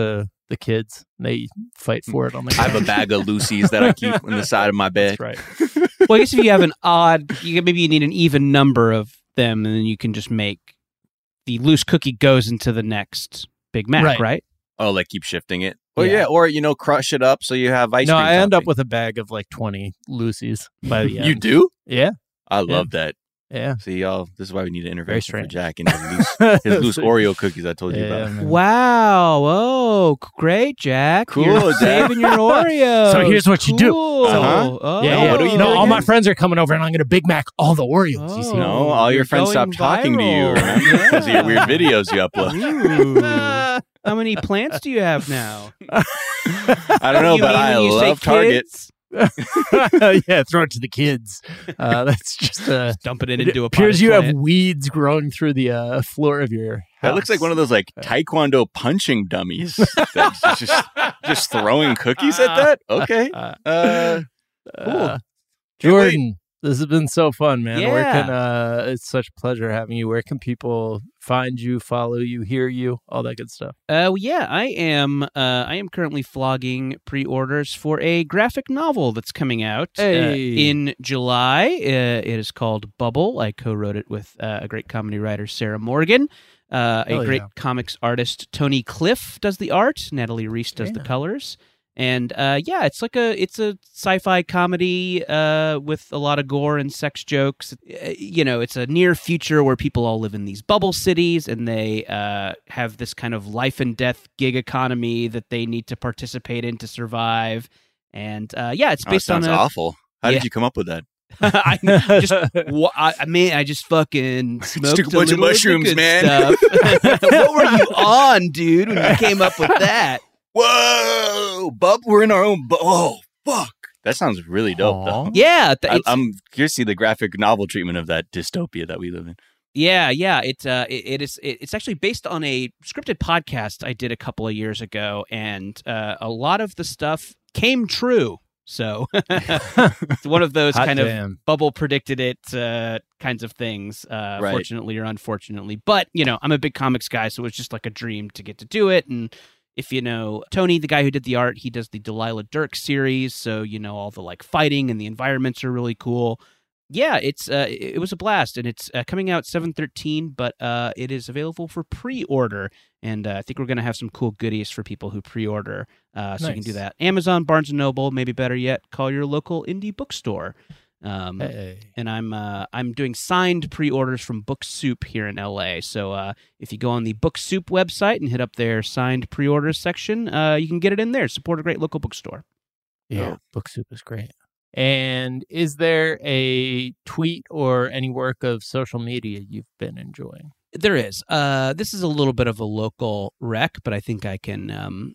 the kids. They fight for it on the I have a bag of Lucy's that I keep on the side of my bed. That's right. Well, I guess if you have an odd, maybe you need an even number of them, and then you can just make the loose cookie goes into the next Big Mac, right? Oh, like keep shifting it. Well, yeah, or crush it up so you have ice cream. No, I end topping. up with a bag of like 20 Lucy's by the end. You do? Yeah. I love that. Yeah. See, y'all, this is why we need an intervention for strange. Jack and his loose Oreo cookies I told you about. man. Wow. Oh, great, Jack. Cool, You're Jack. saving your Oreos. So here's what you do. Cool. Oh. Yeah. What do you No, do all again? my friends are coming over and I'm going to Big Mac all the Oreos. You see? No, all your friends going stopped talking to you, viral. remember? Because of your weird videos you upload. Ooh. How many plants do you have now? I don't know, You but mean I when you say love Target. kids? Yeah, throw it to the kids. That's just Dump it into a appears potted you have plant. weeds growing through the floor of your house. That looks like one of those like Taekwondo punching dummies. That's just throwing cookies at that? Okay. Cool. Jordan, this has been so fun, man. Where Yeah. can it's such a pleasure having you. Where can people find you, follow you, hear you, all that good stuff? Yeah, I am currently flogging pre-orders for a graphic novel that's coming out in July. It is called Bubble. I co-wrote it with a great comedy writer, Sarah Morgan. A great comics artist, Tony Cliff, does the art. Natalie Reese does the colors. And it's a sci-fi comedy with a lot of gore and sex jokes. It's a near future where people all live in these bubble cities, and they have this kind of life and death gig economy that they need to participate in to survive. And it's based on sounds awful. How did you come up with that? I just fucking smoked took a bunch of little mushrooms, good man. stuff. What were you on, dude, when you came up with that? Whoa, Bub, we're in our own. Oh, fuck. That sounds really dope, though. Yeah, I'm curious to see the graphic novel treatment of that dystopia that we live in. Yeah. It's actually based on a scripted podcast I did a couple of years ago, and a lot of the stuff came true. So it's one of those of Bubble predicted it kinds of things, fortunately or unfortunately. But, I'm a big comics guy, so it was just like a dream to get to do it. And if you know Tony, the guy who did the art, he does the Delilah Dirk series. So, all the like fighting and the environments are really cool. Yeah, it was a blast, and it's coming out 7/13, but it is available for pre-order, and I think we're going to have some cool goodies for people who pre-order, so you can do that. Amazon, Barnes & Noble, maybe better yet, call your local indie bookstore. And I'm doing signed pre-orders from Book Soup here in LA, so if you go on the Book Soup website and hit up their signed pre-orders section, you can get it in there. Support a great local bookstore. Yeah, Book Soup is great. And is there a tweet or any work of social media you've been enjoying? There is. This is a little bit of a local rec, but I think I can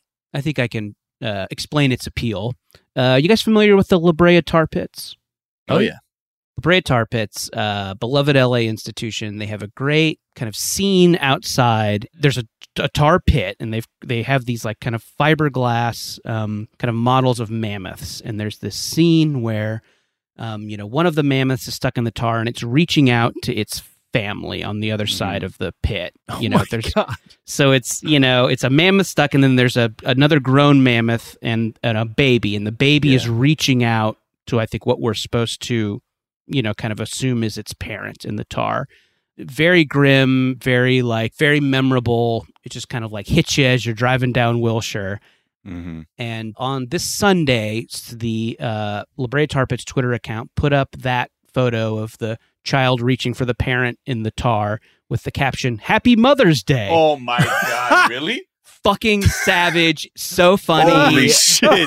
explain its appeal. You guys familiar with the La Brea Tar Pits? Oh yeah. La Brea Tar Pits, beloved LA institution. They have a great kind of scene outside. There's a tar pit, and they have these like kind of fiberglass kind of models of mammoths. And there's this scene where, one of the mammoths is stuck in the tar, and it's reaching out to its family on the other side of the pit. So it's it's a mammoth stuck, and then there's another grown mammoth and a baby, and the baby is reaching out to, I think, what we're supposed to kind of assume is its parent in the tar. Very grim, very memorable. It just kind of like hits you as you're driving down Wilshire. Mm-hmm. And on this Sunday, the La Brea Tar Pits Twitter account put up that photo of the child reaching for the parent in the tar with the caption, "Happy Mother's Day." Oh my God, really? Fucking savage, so funny. Holy shit.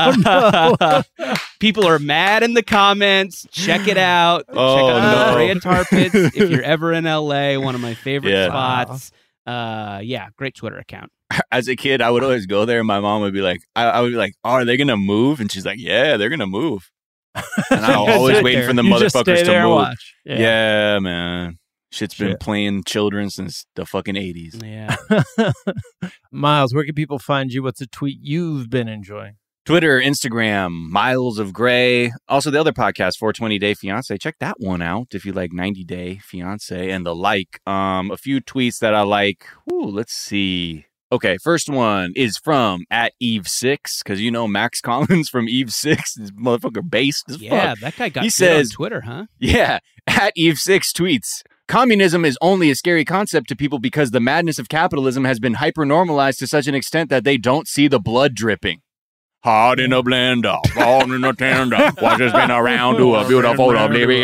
People are mad in the comments. Check it out. Check out La Brea Tar Pits if you're ever in LA, one of my favorite spots. Great Twitter account. As a kid, I would always go there, and my mom would be like, I would be like, "Oh, are they going to move?" And she's like, "Yeah, they're going to move." And I'm always waiting for the motherfuckers to move. Watch. Yeah, man. Shit's been playing children since the fucking 80s. Yeah. Miles, where can people find you? What's a tweet you've been enjoying? Twitter, Instagram, Miles of Gray. Also, the other podcast, 420 Day Fiance. Check that one out if you like 90 Day Fiance and the like. A few tweets that I like. Let's see. Okay, first one is from @Eve6, because you know Max Collins from Eve6 is motherfucker based as fuck. Yeah, that guy got he good says, on Twitter, huh? Yeah, @Eve6 tweets, communism is only a scary concept to people because the madness of capitalism has been hyper-normalized to such an extent that they don't see the blood dripping. Hot in a blender, warm in a tender, what has been around to a beautiful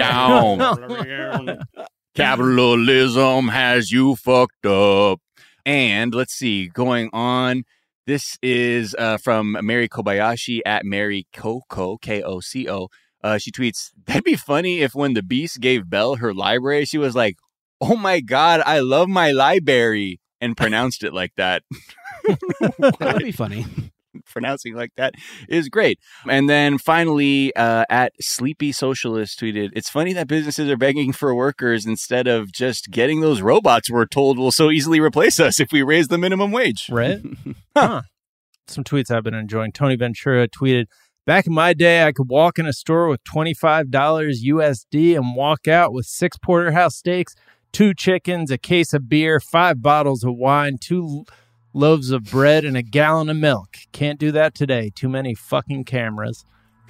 oblivion. Capitalism has you fucked up. And let's see, going on, this is from Mary Kobayashi @MaryKoko, KOCO. She tweets, that'd be funny if when the Beast gave Belle her library, she was like, oh my God, I love my library, and pronounced it like that. That would be funny. Pronouncing like that is great. And then finally, @Sleepy Socialist tweeted, it's funny that businesses are begging for workers instead of just getting those robots we're told will so easily replace us if we raise the minimum wage. Right? Huh. Some tweets I've been enjoying. Tony Ventura tweeted, back in my day, I could walk in a store with $25 USD and walk out with 6 porterhouse steaks, 2 chickens, a case of beer, 5 bottles of wine, 2 loaves of bread, and a gallon of milk. Can't do that today. Too many fucking cameras.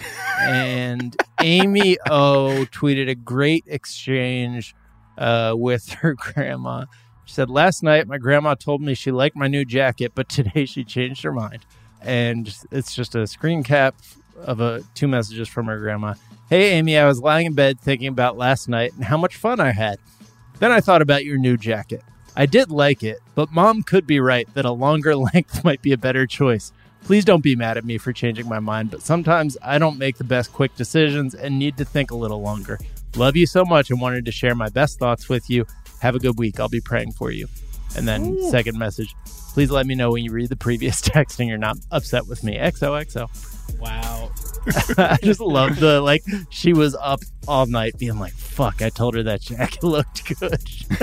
And Amy O tweeted a great exchange with her grandma. She said, last night my grandma told me she liked my new jacket, but today she changed her mind. And it's just a screen cap of 2 messages from her grandma. Hey, Amy, I was lying in bed thinking about last night and how much fun I had. Then I thought about your new jacket. I did like it, but Mom could be right that a longer length might be a better choice. Please don't be mad at me for changing my mind, but sometimes I don't make the best quick decisions and need to think a little longer. Love you so much and wanted to share my best thoughts with you. Have a good week. I'll be praying for you. And then second message, please let me know when you read the previous text and you're not upset with me. XOXO. Wow. I just love she was up all night being like, fuck, I told her that jacket looked good.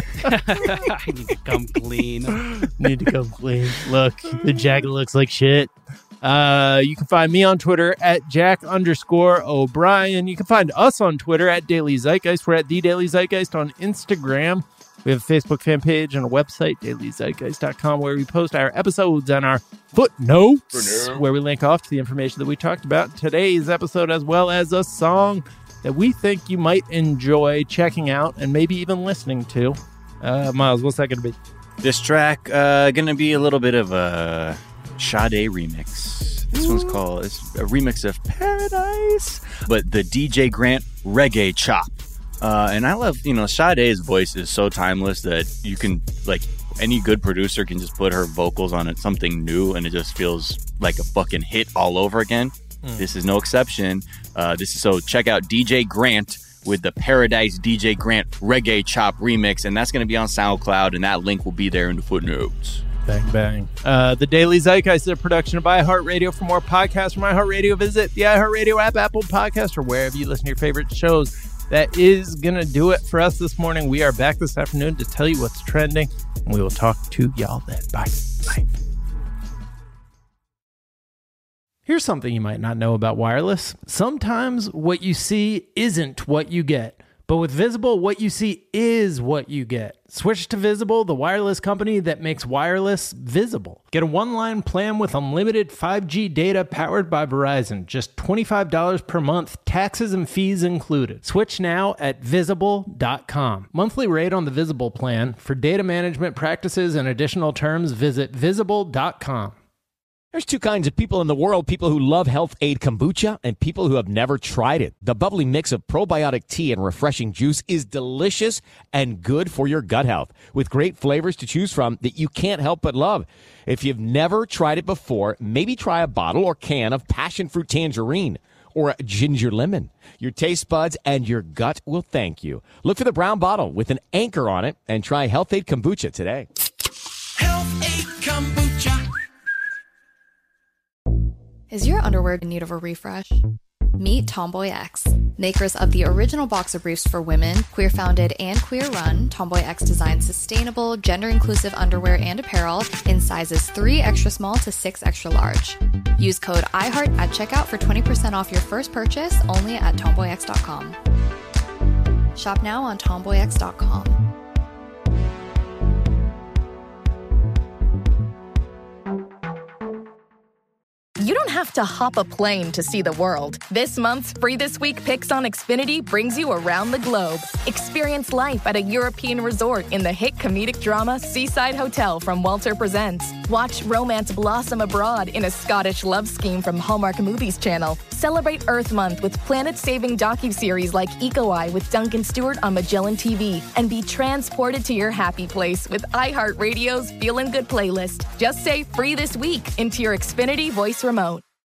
I need to come clean. Look, the jacket looks like shit. You can find me on Twitter @Jack_O'Brien. You can find us on Twitter @Daily Zeitgeist. We're @The Daily Zeitgeist on Instagram. We have a Facebook fan page and a website, dailyzeitgeist.com, where we post our episodes and our footnotes, where we link off to the information that we talked about in today's episode, as well as a song that we think you might enjoy checking out and maybe even listening to. Miles, what's that going to be? This track going to be a little bit of a Sade remix. This one's called, it's a remix of Paradise, but the DJ Grant reggae chop. And I love, Sade's voice is so timeless that you can, any good producer can just put her vocals on it, something new, and it just feels like a fucking hit all over again. This is no exception. So check out DJ Grant with the Paradise DJ Grant Reggae Chop remix, and that's going to be on SoundCloud, and that link will be there in the footnotes. Bang, bang. The Daily Zeitgeist is a production of iHeartRadio. For more podcasts from iHeartRadio, visit the iHeartRadio app, Apple Podcasts, or wherever you listen to your favorite shows. That is going to do it for us this morning. We are back this afternoon to tell you what's trending, and we will talk to y'all then. Bye. Bye. Here's something you might not know about wireless. Sometimes what you see isn't what you get. But with Visible, what you see is what you get. Switch to Visible, the wireless company that makes wireless visible. Get a one-line plan with unlimited 5G data powered by Verizon. Just $25 per month, taxes and fees included. Switch now at Visible.com. Monthly rate on the Visible plan. For data management practices and additional terms, visit Visible.com. There's 2 kinds of people in the world, people who love Health Aid Kombucha and people who have never tried it. The bubbly mix of probiotic tea and refreshing juice is delicious and good for your gut health, with great flavors to choose from that you can't help but love. If you've never tried it before, maybe try a bottle or can of passion fruit tangerine or a ginger lemon. Your taste buds and your gut will thank you. Look for the brown bottle with an anchor on it and try Health Aid Kombucha today. Health Aid Kombucha. Is your underwear in need of a refresh? Meet Tomboy X, makers of the original boxer briefs for women, queer-founded and queer-run. Tomboy X designs sustainable, gender-inclusive underwear and apparel in sizes 3 extra small to 6 extra large. Use code IHEART at checkout for 20% off your first purchase only at tomboyx.com. Shop now on tomboyx.com. to hop a plane to see the world. This month's Free This Week Picks on Xfinity brings you around the globe. Experience life at a European resort in the hit comedic drama Seaside Hotel from Walter Presents. Watch romance blossom abroad in a Scottish love scheme from Hallmark Movies Channel. Celebrate Earth Month with planet-saving docuseries like Eco Eye with Duncan Stewart on Magellan TV. And be transported to your happy place with iHeartRadio's Feelin' Good playlist. Just say Free This Week into your Xfinity voice remote.